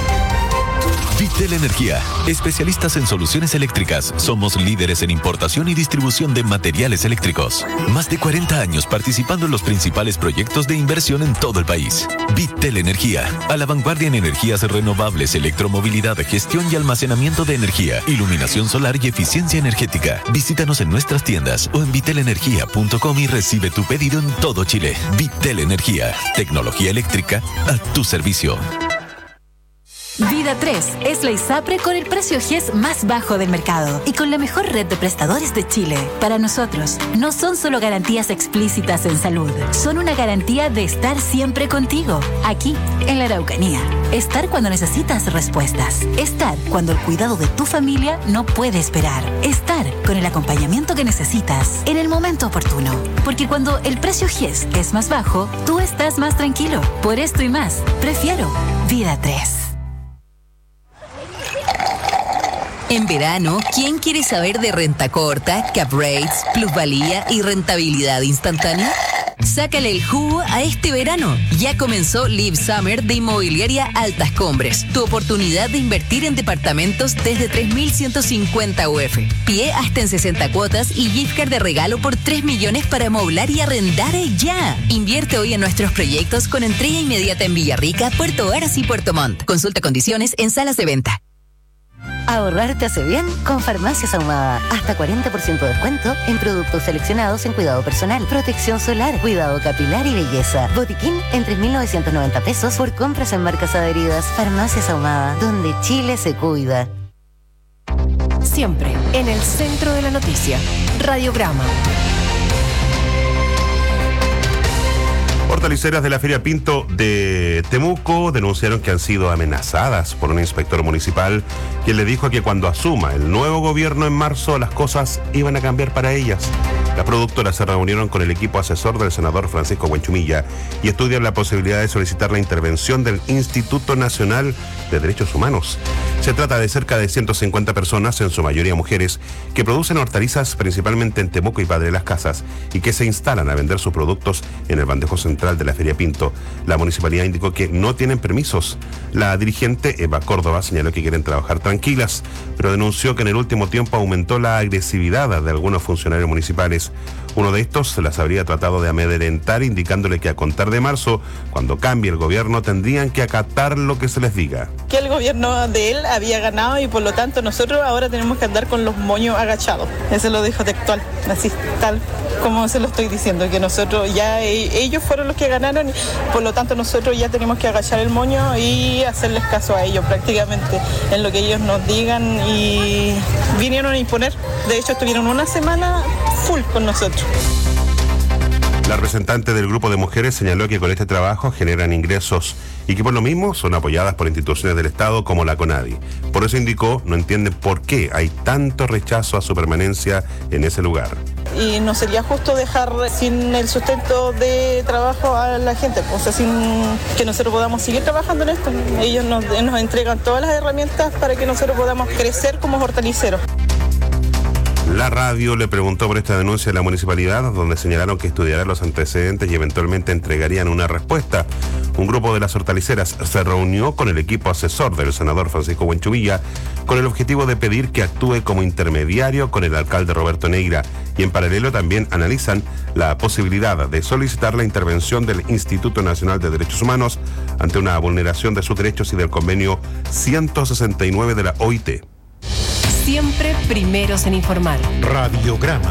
Vitel Energía, especialistas en soluciones eléctricas. Somos líderes en importación y distribución de materiales eléctricos. Más de 40 años participando en los principales proyectos de inversión en todo el país. Vitel Energía, a la vanguardia en energías renovables, electromovilidad, gestión y almacenamiento de energía, iluminación solar y eficiencia energética. Visítanos en nuestras tiendas o en vitelenergia.com y recibe tu pedido en todo Chile. Vitel Energía, tecnología eléctrica a tu servicio. Vida 3 es la ISAPRE con el precio GES más bajo del mercado y con la mejor red de prestadores de Chile. Para nosotros, no son solo garantías explícitas en salud, son una garantía de estar siempre contigo, aquí, en la Araucanía. Estar cuando necesitas respuestas. Estar cuando el cuidado de tu familia no puede esperar. Estar con el acompañamiento que necesitas en el momento oportuno. Porque cuando el precio GES es más bajo, tú estás más tranquilo. Por esto y más, prefiero Vida 3. En verano, ¿quién quiere saber de renta corta, cap rates, plusvalía y rentabilidad instantánea? Sácale el jugo a este verano. Ya comenzó Live Summer de Inmobiliaria Altas Cumbres. Tu oportunidad de invertir en departamentos desde 3.150 UF. Pie hasta en 60 cuotas y gift card de regalo por 3 millones para amoblar y arrendar ya. Invierte hoy en nuestros proyectos con entrega inmediata en Villarrica, Puerto Varas y Puerto Montt. Consulta condiciones en salas de venta. Ahorrar te hace bien con Farmacias Ahumada. Hasta 40% de descuento en productos seleccionados en cuidado personal, protección solar, cuidado capilar y belleza. Botiquín en 3.990 pesos por compras en marcas adheridas. Farmacias Ahumada, donde Chile se cuida. Siempre en el centro de la noticia. Radiograma. Hortaliceras de la Feria Pinto de Temuco denunciaron que han sido amenazadas por un inspector municipal quien le dijo que cuando asuma el nuevo gobierno en marzo las cosas iban a cambiar para ellas. Las productoras se reunieron con el equipo asesor del senador Francisco Huenchumilla y estudian la posibilidad de solicitar la intervención del Instituto Nacional de Derechos Humanos. Se trata de cerca de 150 personas, en su mayoría mujeres, que producen hortalizas principalmente en Temuco y Padre Las Casas y que se instalan a vender sus productos en el bandejo central de la Feria Pinto. La municipalidad indicó que no tienen permisos. La dirigente Eva Córdoba señaló que quieren trabajar tranquilas, pero denunció que en el último tiempo aumentó la agresividad de algunos funcionarios municipales. Uno de estos las habría tratado de amedrentar, indicándole que a contar de marzo, cuando cambie el gobierno, tendrían que acatar lo que se les diga. Que el gobierno de él había ganado y por lo tanto nosotros ahora tenemos que andar con los moños agachados. Eso lo dijo textual, así tal como se lo estoy diciendo, que nosotros ya, ellos fueron los que ganaron, por lo tanto nosotros ya tenemos que agachar el moño y hacerles caso a ellos prácticamente en lo que ellos nos digan, y vinieron a imponer. De hecho estuvieron una semana full con nosotros. La representante del grupo de mujeres señaló que con este trabajo generan ingresos y que por lo mismo son apoyadas por instituciones del Estado como la CONADI. Por eso indicó, no entienden por qué hay tanto rechazo a su permanencia en ese lugar. Y no sería justo dejar sin el sustento de trabajo a la gente, o sea, sin que nosotros podamos seguir trabajando en esto. Ellos nos entregan todas las herramientas para que nosotros podamos crecer como hortaliceros. La radio le preguntó por esta denuncia a la municipalidad, donde señalaron que estudiarán los antecedentes y eventualmente entregarían una respuesta. Un grupo de las hortaliceras se reunió con el equipo asesor del senador Francisco Buenchumilla con el objetivo de pedir que actúe como intermediario con el alcalde Roberto Neira, y en paralelo también analizan la posibilidad de solicitar la intervención del Instituto Nacional de Derechos Humanos ante una vulneración de sus derechos y del convenio 169 de la OIT. Siempre primeros en informar. Radiograma.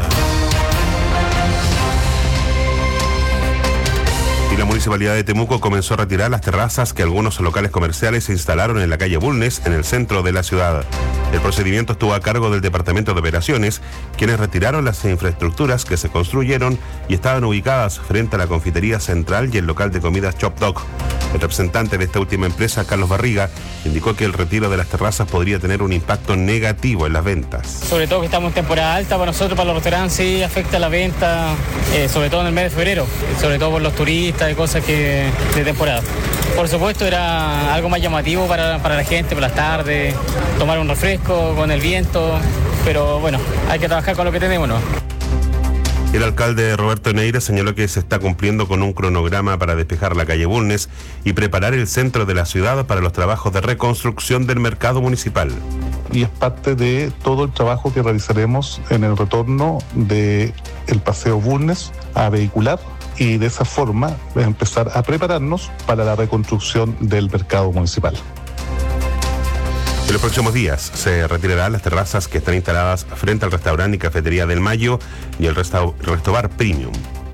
Y la Municipalidad de Temuco comenzó a retirar las terrazas que algunos locales comerciales se instalaron en la calle Bulnes, en el centro de la ciudad. El procedimiento estuvo a cargo del Departamento de Operaciones, quienes retiraron las infraestructuras que se construyeron y estaban ubicadas frente a la confitería central y el local de comidas Chop Dog. El representante de esta última empresa, Carlos Barriga, indicó que el retiro de las terrazas podría tener un impacto negativo en las ventas. Sobre todo que estamos en temporada alta, para nosotros, para los restaurantes, sí afecta la venta, sobre todo en el mes de febrero, sobre todo por los turistas y cosas que de temporada. Por supuesto era algo más llamativo para la gente, por las tardes, tomar un refresco con el viento, pero bueno, hay que trabajar con lo que tenemos, ¿no? El alcalde Roberto Neira señaló que se está cumpliendo con un cronograma para despejar la calle Bulnes y preparar el centro de la ciudad para los trabajos de reconstrucción del mercado municipal. Y es parte de todo el trabajo que realizaremos en el retorno del paseo Bulnes a vehicular, y de esa forma empezar a prepararnos para la reconstrucción del mercado municipal. En los próximos días se retirarán las terrazas que están instaladas frente al restaurante y cafetería del Mayo y el Restobar Premium.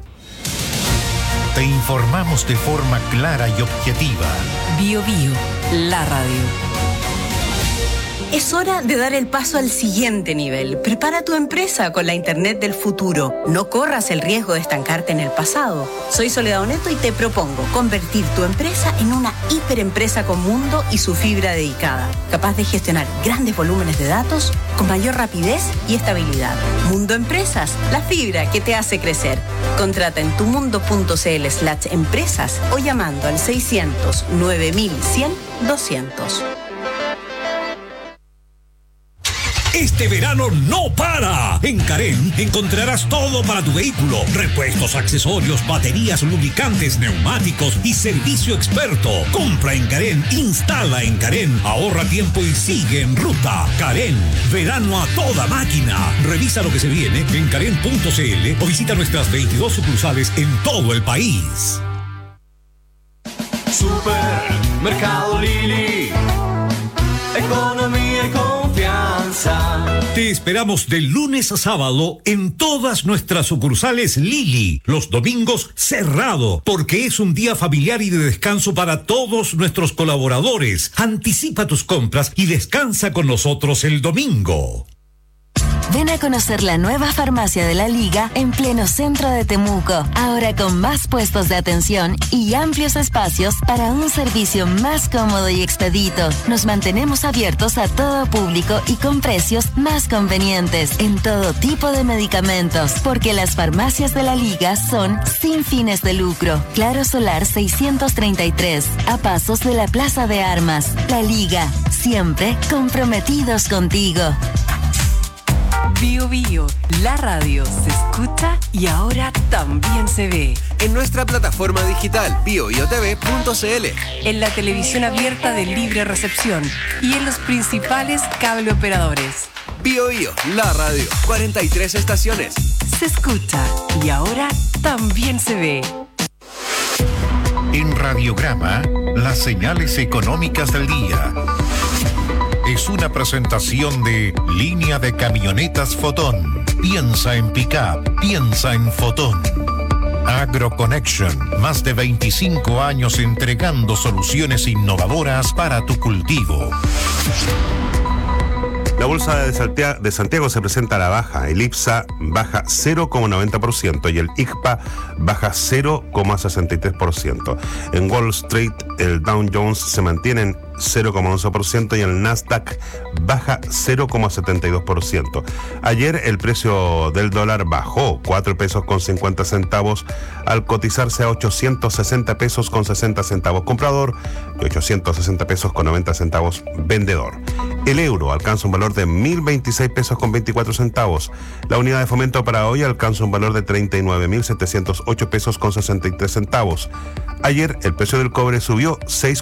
Te informamos de forma clara y objetiva. Bio Bio, la radio. Es hora de dar el paso al siguiente nivel. Prepara tu empresa con la Internet del futuro. No corras el riesgo de estancarte en el pasado. Soy Soledad Oneto y te propongo convertir tu empresa en una hiperempresa con mundo y su fibra dedicada, capaz de gestionar grandes volúmenes de datos con mayor rapidez y estabilidad. Mundo Empresas, la fibra que te hace crecer. Contrata en tumundo.cl/empresas o llamando al 600 9100 200. Este verano no para. En Carén encontrarás todo para tu vehículo: repuestos, accesorios, baterías, lubricantes, neumáticos y servicio experto. Compra en Carén, instala en Carén, ahorra tiempo y sigue en ruta. Carén, verano a toda máquina. Revisa lo que se viene en carén.cl o visita nuestras 22 sucursales en todo el país. Supermercado Lili, economía y confianza. Te esperamos de lunes a sábado en todas nuestras sucursales Lili. Los domingos cerrado, porque es un día familiar y de descanso para todos nuestros colaboradores. Anticipa tus compras y descansa con nosotros el domingo. Ven a conocer la nueva farmacia de la Liga en pleno centro de Temuco, ahora con más puestos de atención y amplios espacios para un servicio más cómodo y expedito. Nos mantenemos abiertos a todo público y con precios más convenientes en todo tipo de medicamentos, porque las farmacias de la Liga son sin fines de lucro. Claro Solar 633, a pasos de la Plaza de Armas. La Liga, siempre comprometidos contigo. Bio Bio, la radio se escucha y ahora también se ve. En nuestra plataforma digital bioiotv.cl, en la televisión abierta de libre recepción y en los principales cable operadores. Bio Bio, la radio, 43 estaciones. Se escucha y ahora también se ve. En Radiograma, las señales económicas del día. Es una presentación de Línea de Camionetas Fotón. Piensa en pick-up, piensa en Fotón. AgroConnection, más de 25 años entregando soluciones innovadoras para tu cultivo. La bolsa de Santiago se presenta a la baja. El IPSA baja 0,90% y el ICPA baja 0,63%. En Wall Street, el Dow Jones se mantiene en 0,11% y el Nasdaq baja 0,72%. Ayer el precio del dólar bajó 4 pesos con 50 centavos al cotizarse a 860 pesos con 60 centavos comprador y 860 pesos con 90 centavos vendedor. El euro alcanza un valor de 1.026 pesos con 24 centavos. La unidad de fomento para hoy alcanza un valor de 39.708 pesos con 63 centavos. Ayer el precio del cobre subió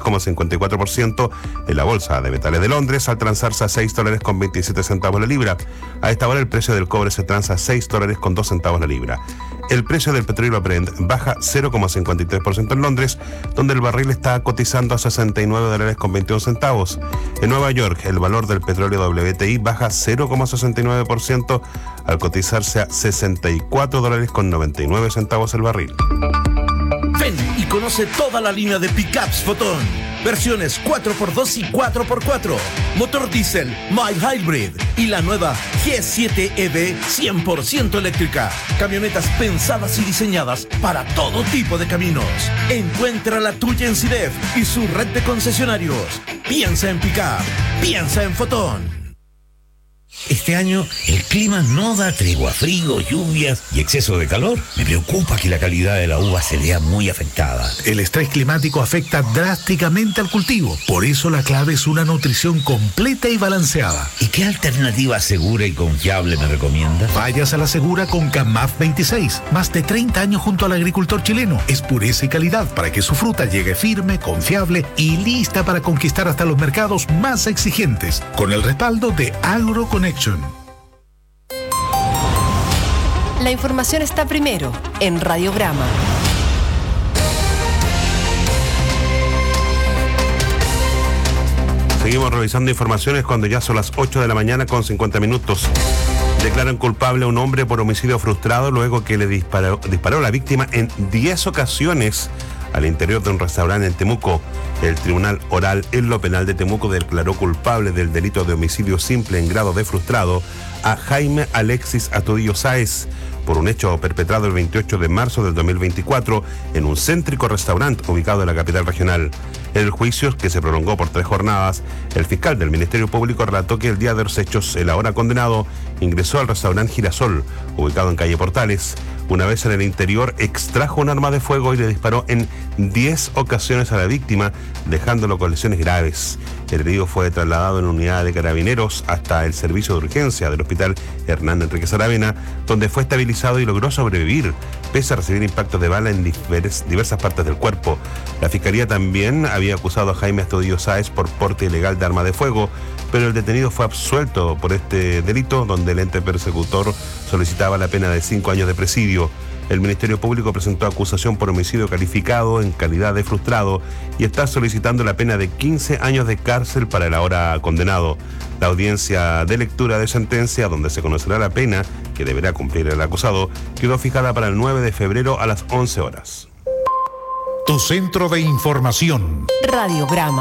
6,54% en la bolsa de metales de Londres al transarse a $6 con 27 centavos la libra. A esta hora el precio del cobre se transa a $6 con 2 centavos la libra. El precio del petróleo Brent baja 0,53% en Londres, donde el barril está cotizando a $69 con 21 centavos. En Nueva York, el valor del petróleo WTI baja 0,69% al cotizarse a $64 con 99 centavos el barril. Ven y conoce toda la línea de pickups Fotón. Versiones 4x2 y 4x4. Motor diésel, mild hybrid y la nueva G7 EV 100% eléctrica. Camionetas pensadas y diseñadas para todo tipo de caminos. Encuentra la tuya en CIDEF y su red de concesionarios. Piensa en pickup. Piensa en Fotón. Este año el clima no da tregua, frío, lluvias y exceso de calor. Me preocupa que la calidad de la uva se vea muy afectada. El estrés climático afecta drásticamente al cultivo. Por eso la clave es una nutrición completa y balanceada. ¿Y qué alternativa segura y confiable me recomienda? Vayas a la segura con CAMAF 26. Más de 30 años junto al agricultor chileno. Es pureza y calidad para que su fruta llegue firme, confiable y lista para conquistar hasta los mercados más exigentes. Con el respaldo de AgroConnection. La información está primero en Radiograma. Seguimos revisando informaciones cuando ya son las 8 de la mañana con 50 minutos. Declaran culpable a un hombre por homicidio frustrado luego que le disparó a la víctima en 10 ocasiones al interior de un restaurante en Temuco. El Tribunal Oral en lo Penal de Temuco declaró culpable del delito de homicidio simple en grado de frustrado a Jaime Alexis Astudillo Sáez por un hecho perpetrado el 28 de marzo del 2024 en un céntrico restaurante ubicado en la capital regional. En el juicio, que se prolongó por 3 jornadas, el fiscal del Ministerio Público relató que el día de los hechos, el ahora condenado ingresó al restaurante Girasol, ubicado en calle Portales. Una vez en el interior, extrajo un arma de fuego y le disparó en 10 ocasiones a la víctima, dejándolo con lesiones graves. El herido fue trasladado en unidad de carabineros hasta el servicio de urgencia del hospital Hernán Enríquez Aravena, donde fue estabilizado y logró sobrevivir, pese a recibir impactos de bala en diversas partes del cuerpo. La fiscalía también había acusado a Jaime Astudillo Sáez por porte ilegal de arma de fuego, pero el detenido fue absuelto por este delito, donde el ente persecutor solicitaba la pena de 5 años de presidio. El Ministerio Público presentó acusación por homicidio calificado en calidad de frustrado y está solicitando la pena de 15 años de cárcel para el ahora condenado. La audiencia de lectura de sentencia, donde se conocerá la pena que deberá cumplir el acusado, quedó fijada para el 9 de febrero a las 11 horas. Tu centro de información. Radiograma.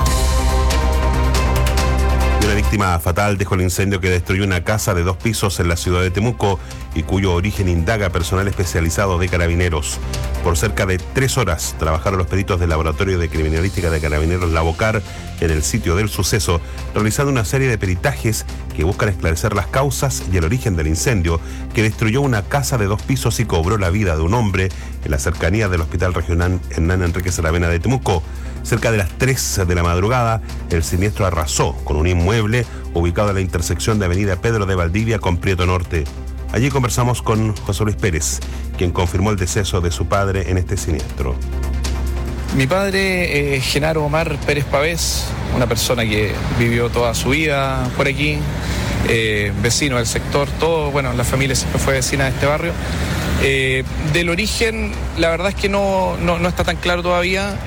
Una víctima fatal dejó el incendio que destruyó una casa de 2 pisos en la ciudad de Temuco y cuyo origen indaga personal especializado de Carabineros. Por cerca de 3 horas trabajaron los peritos del Laboratorio de Criminalística de Carabineros Lavocar en el sitio del suceso, realizando una serie de peritajes que buscan esclarecer las causas y el origen del incendio que destruyó una casa de 2 pisos y cobró la vida de un hombre en la cercanía del Hospital Regional Hernán Enríquez Aravena de Temuco. Cerca de las 3 de la madrugada, el siniestro arrasó con un inmueble ubicado en la intersección de Avenida Pedro de Valdivia con Prieto Norte. Allí conversamos con José Luis Pérez, quien confirmó el deceso de su padre en este siniestro. Mi padre, Genaro Omar Pérez Pavés, una persona que vivió toda su vida por aquí, vecino del sector, la familia siempre fue vecina de este barrio. Del origen, la verdad es que no está tan claro todavía.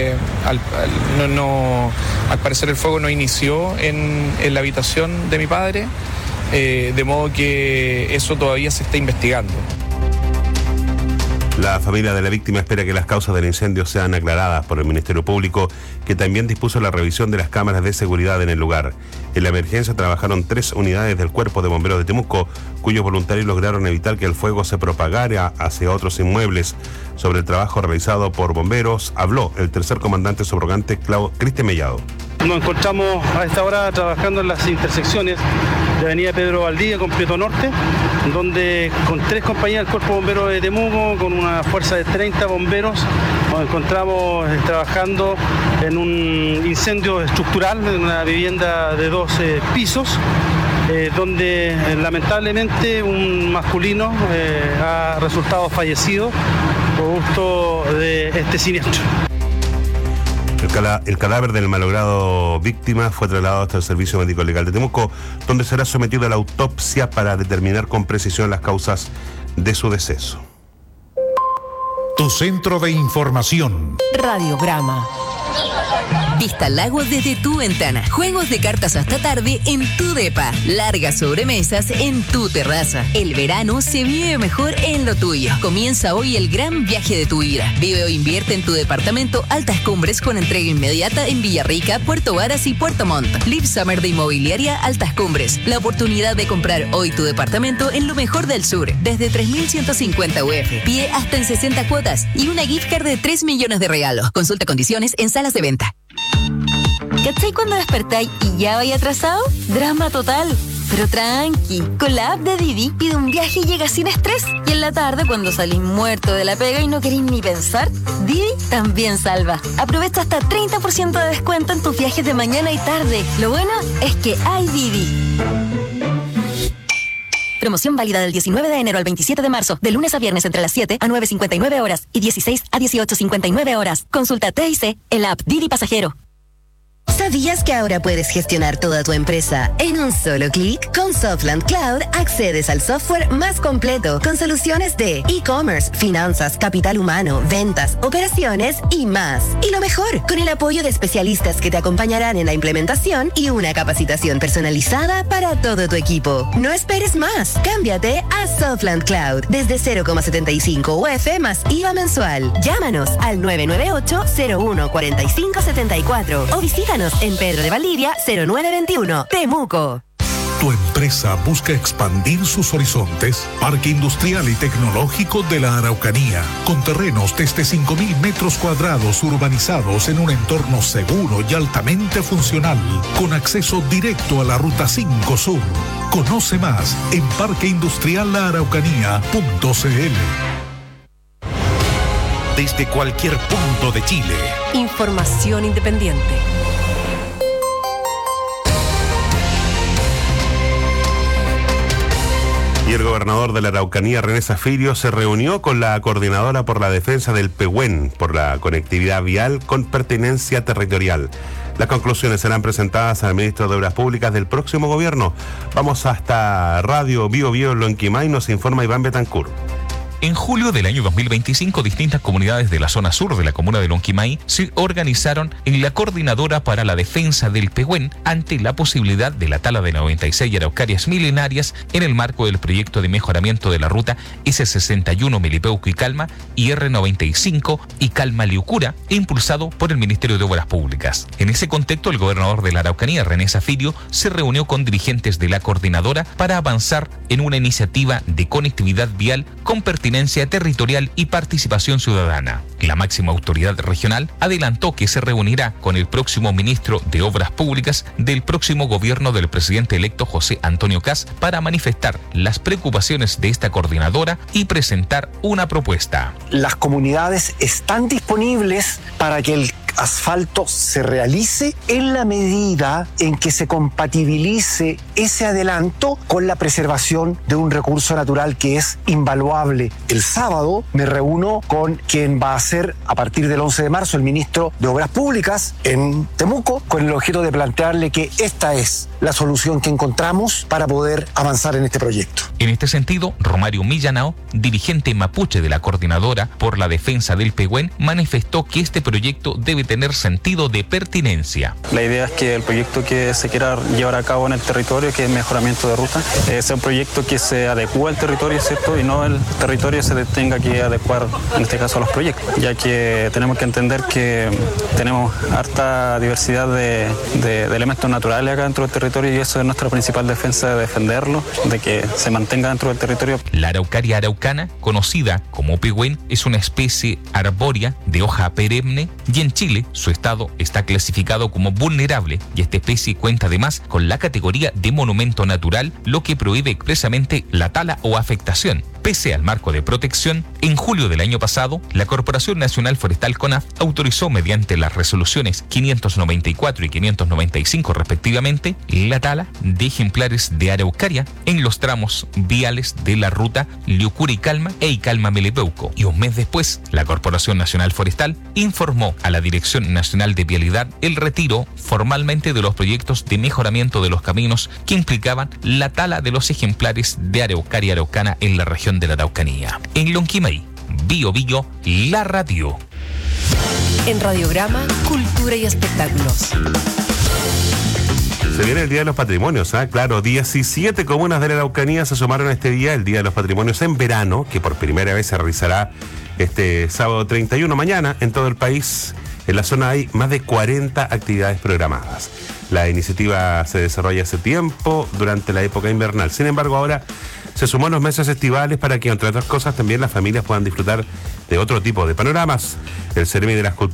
Al parecer el fuego no inició en la habitación de mi padre, de modo que eso todavía se está investigando. La familia de la víctima espera que las causas del incendio sean aclaradas por el Ministerio Público, que también dispuso la revisión de las cámaras de seguridad en el lugar. En la emergencia trabajaron 3 unidades del Cuerpo de Bomberos de Temuco, cuyos voluntarios lograron evitar que el fuego se propagara hacia otros inmuebles. Sobre el trabajo realizado por bomberos, habló el tercer comandante subrogante Cristian Mellado. Nos encontramos a esta hora trabajando en las intersecciones de Avenida Pedro Valdivia con Prieto Norte, donde con 3 compañías del Cuerpo de Bomberos de Temuco, con una fuerza de 30 bomberos, nos encontramos trabajando en un incendio estructural en una vivienda de 12 pisos, donde lamentablemente un masculino ha resultado fallecido producto de este siniestro. El cadáver del malogrado víctima fue trasladado hasta el Servicio Médico Legal de Temuco, donde será sometido a la autopsia para determinar con precisión las causas de su deceso. Tu centro de información. Radiograma. Vista al lago desde tu ventana. Juegos de cartas hasta tarde en tu depa. Largas sobremesas en tu terraza. El verano se vive mejor en lo tuyo. Comienza hoy el gran viaje de tu vida. Vive o invierte en tu departamento Altas Cumbres con entrega inmediata en Villarrica, Puerto Varas y Puerto Montt. Live Summer de Inmobiliaria Altas Cumbres. La oportunidad de comprar hoy tu departamento en lo mejor del sur. Desde 3.150 UF. Pie hasta en 60 cuotas. Y una gift card de 3 millones de regalos. Consulta condiciones en salas de venta. ¿Cachai cuando despertáis y ya vais atrasado? Drama total. Pero tranqui, con la app de Didi pide un viaje y llega sin estrés. Y en la tarde, cuando salís muerto de la pega y no queréis ni pensar, Didi también salva. Aprovecha hasta 30% de descuento en tus viajes de mañana y tarde. Lo bueno es que hay Didi. Promoción válida del 19 de enero al 27 de marzo, de lunes a viernes entre las 7 a 9:59 horas y 16 a 18:59 horas. Consulta TIC en la app Didi Pasajero. ¿Sabías que ahora puedes gestionar toda tu empresa en un solo clic? Con Softland Cloud accedes al software más completo con soluciones de e-commerce, finanzas, capital humano, ventas, operaciones y más. Y lo mejor, con el apoyo de especialistas que te acompañarán en la implementación y una capacitación personalizada para todo tu equipo. No esperes más. Cámbiate a Softland Cloud desde 0,75 UF más IVA mensual. Llámanos al 998-01-4574 o visítanos en Pedro de Valdivia 0921, Temuco. ¿Tu empresa busca expandir sus horizontes? Parque Industrial y Tecnológico de la Araucanía, con terrenos desde 5.000 metros cuadrados urbanizados en un entorno seguro y altamente funcional, con acceso directo a la Ruta 5 Sur. Conoce más en parqueindustrialaraucanía.cl. Desde cualquier punto de Chile. Información independiente. Y el gobernador de la Araucanía, René Zaffirio, se reunió con la coordinadora por la defensa del Pehuen, por la conectividad vial con pertinencia territorial. Las conclusiones serán presentadas al ministro de Obras Públicas del próximo gobierno. Vamos hasta Radio Bio Bio Lonquimay, nos informa Iván Betancourt. En julio del año 2025, distintas comunidades de la zona sur de la comuna de Lonquimay se organizaron en la Coordinadora para la Defensa del Pehuen ante la posibilidad de la tala de 96 araucarias milenarias en el marco del proyecto de mejoramiento de la ruta S61 Melipeuco y Calma y R95 y Calma Liucura, impulsado por el Ministerio de Obras Públicas. En ese contexto, el gobernador de la Araucanía, René Zaffirio, se reunió con dirigentes de la coordinadora para avanzar en una iniciativa de conectividad vial con pertinencia territorial y participación ciudadana. La máxima autoridad regional adelantó que se reunirá con el próximo ministro de Obras Públicas del próximo gobierno del presidente electo José Antonio Kast para manifestar las preocupaciones de esta coordinadora y presentar una propuesta. Las comunidades están disponibles para que el asfalto se realice en la medida en que se compatibilice ese adelanto con la preservación de un recurso natural que es invaluable. El sábado me reúno con quien va a ser, a partir del 11 de marzo, el ministro de Obras Públicas en Temuco, con el objeto de plantearle que esta es la solución que encontramos para poder avanzar en este proyecto. En este sentido, Romario Millanao, dirigente mapuche de la Coordinadora por la Defensa del Pehuen, manifestó que este proyecto debe tener sentido de pertinencia. La idea es que el proyecto que se quiera llevar a cabo en el territorio, que es mejoramiento de ruta, sea un proyecto que se adecue al territorio, ¿cierto? Y no el territorio se tenga que adecuar, en este caso, a los proyectos, ya que tenemos que entender que tenemos harta diversidad de elementos naturales acá dentro del territorio y eso es nuestra principal defensa, de defenderlo, de que se mantenga dentro del territorio. La araucaria araucana, conocida como pehuen, es una especie arbórea de hoja perenne y en Chile su estado está clasificado como vulnerable y esta especie cuenta además con la categoría de monumento natural, lo que prohíbe expresamente la tala o afectación. Pese al marco de protección, en julio del año pasado, la Corporación Nacional Forestal CONAF autorizó mediante las resoluciones 594 y 595 respectivamente la tala de ejemplares de araucaria en los tramos viales de la ruta Liucura-Icalma e Icalma-Melipeuco. Y un mes después, la Corporación Nacional Forestal informó a la Dirección Nacional de Vialidad el retiro formalmente de los proyectos de mejoramiento de los caminos que implicaban la tala de los ejemplares de araucaria araucana en la región de la Araucanía. En Lonquimay, Bio Bio, la radio. En Radiograma, Cultura y Espectáculos. Se viene el Día de los Patrimonios, ¿ah? Claro, 17 comunas de la Araucanía se sumaron a este día, el Día de los Patrimonios en verano, que por primera vez se realizará este sábado 31 mañana en todo el país. En la zona hay más de 40 actividades programadas. La iniciativa se desarrolla hace tiempo, durante la época invernal. Sin embargo, ahora se sumó en los meses estivales para que, entre otras cosas, también las familias puedan disfrutar de otro tipo de panoramas. El Ceremi de las Culturas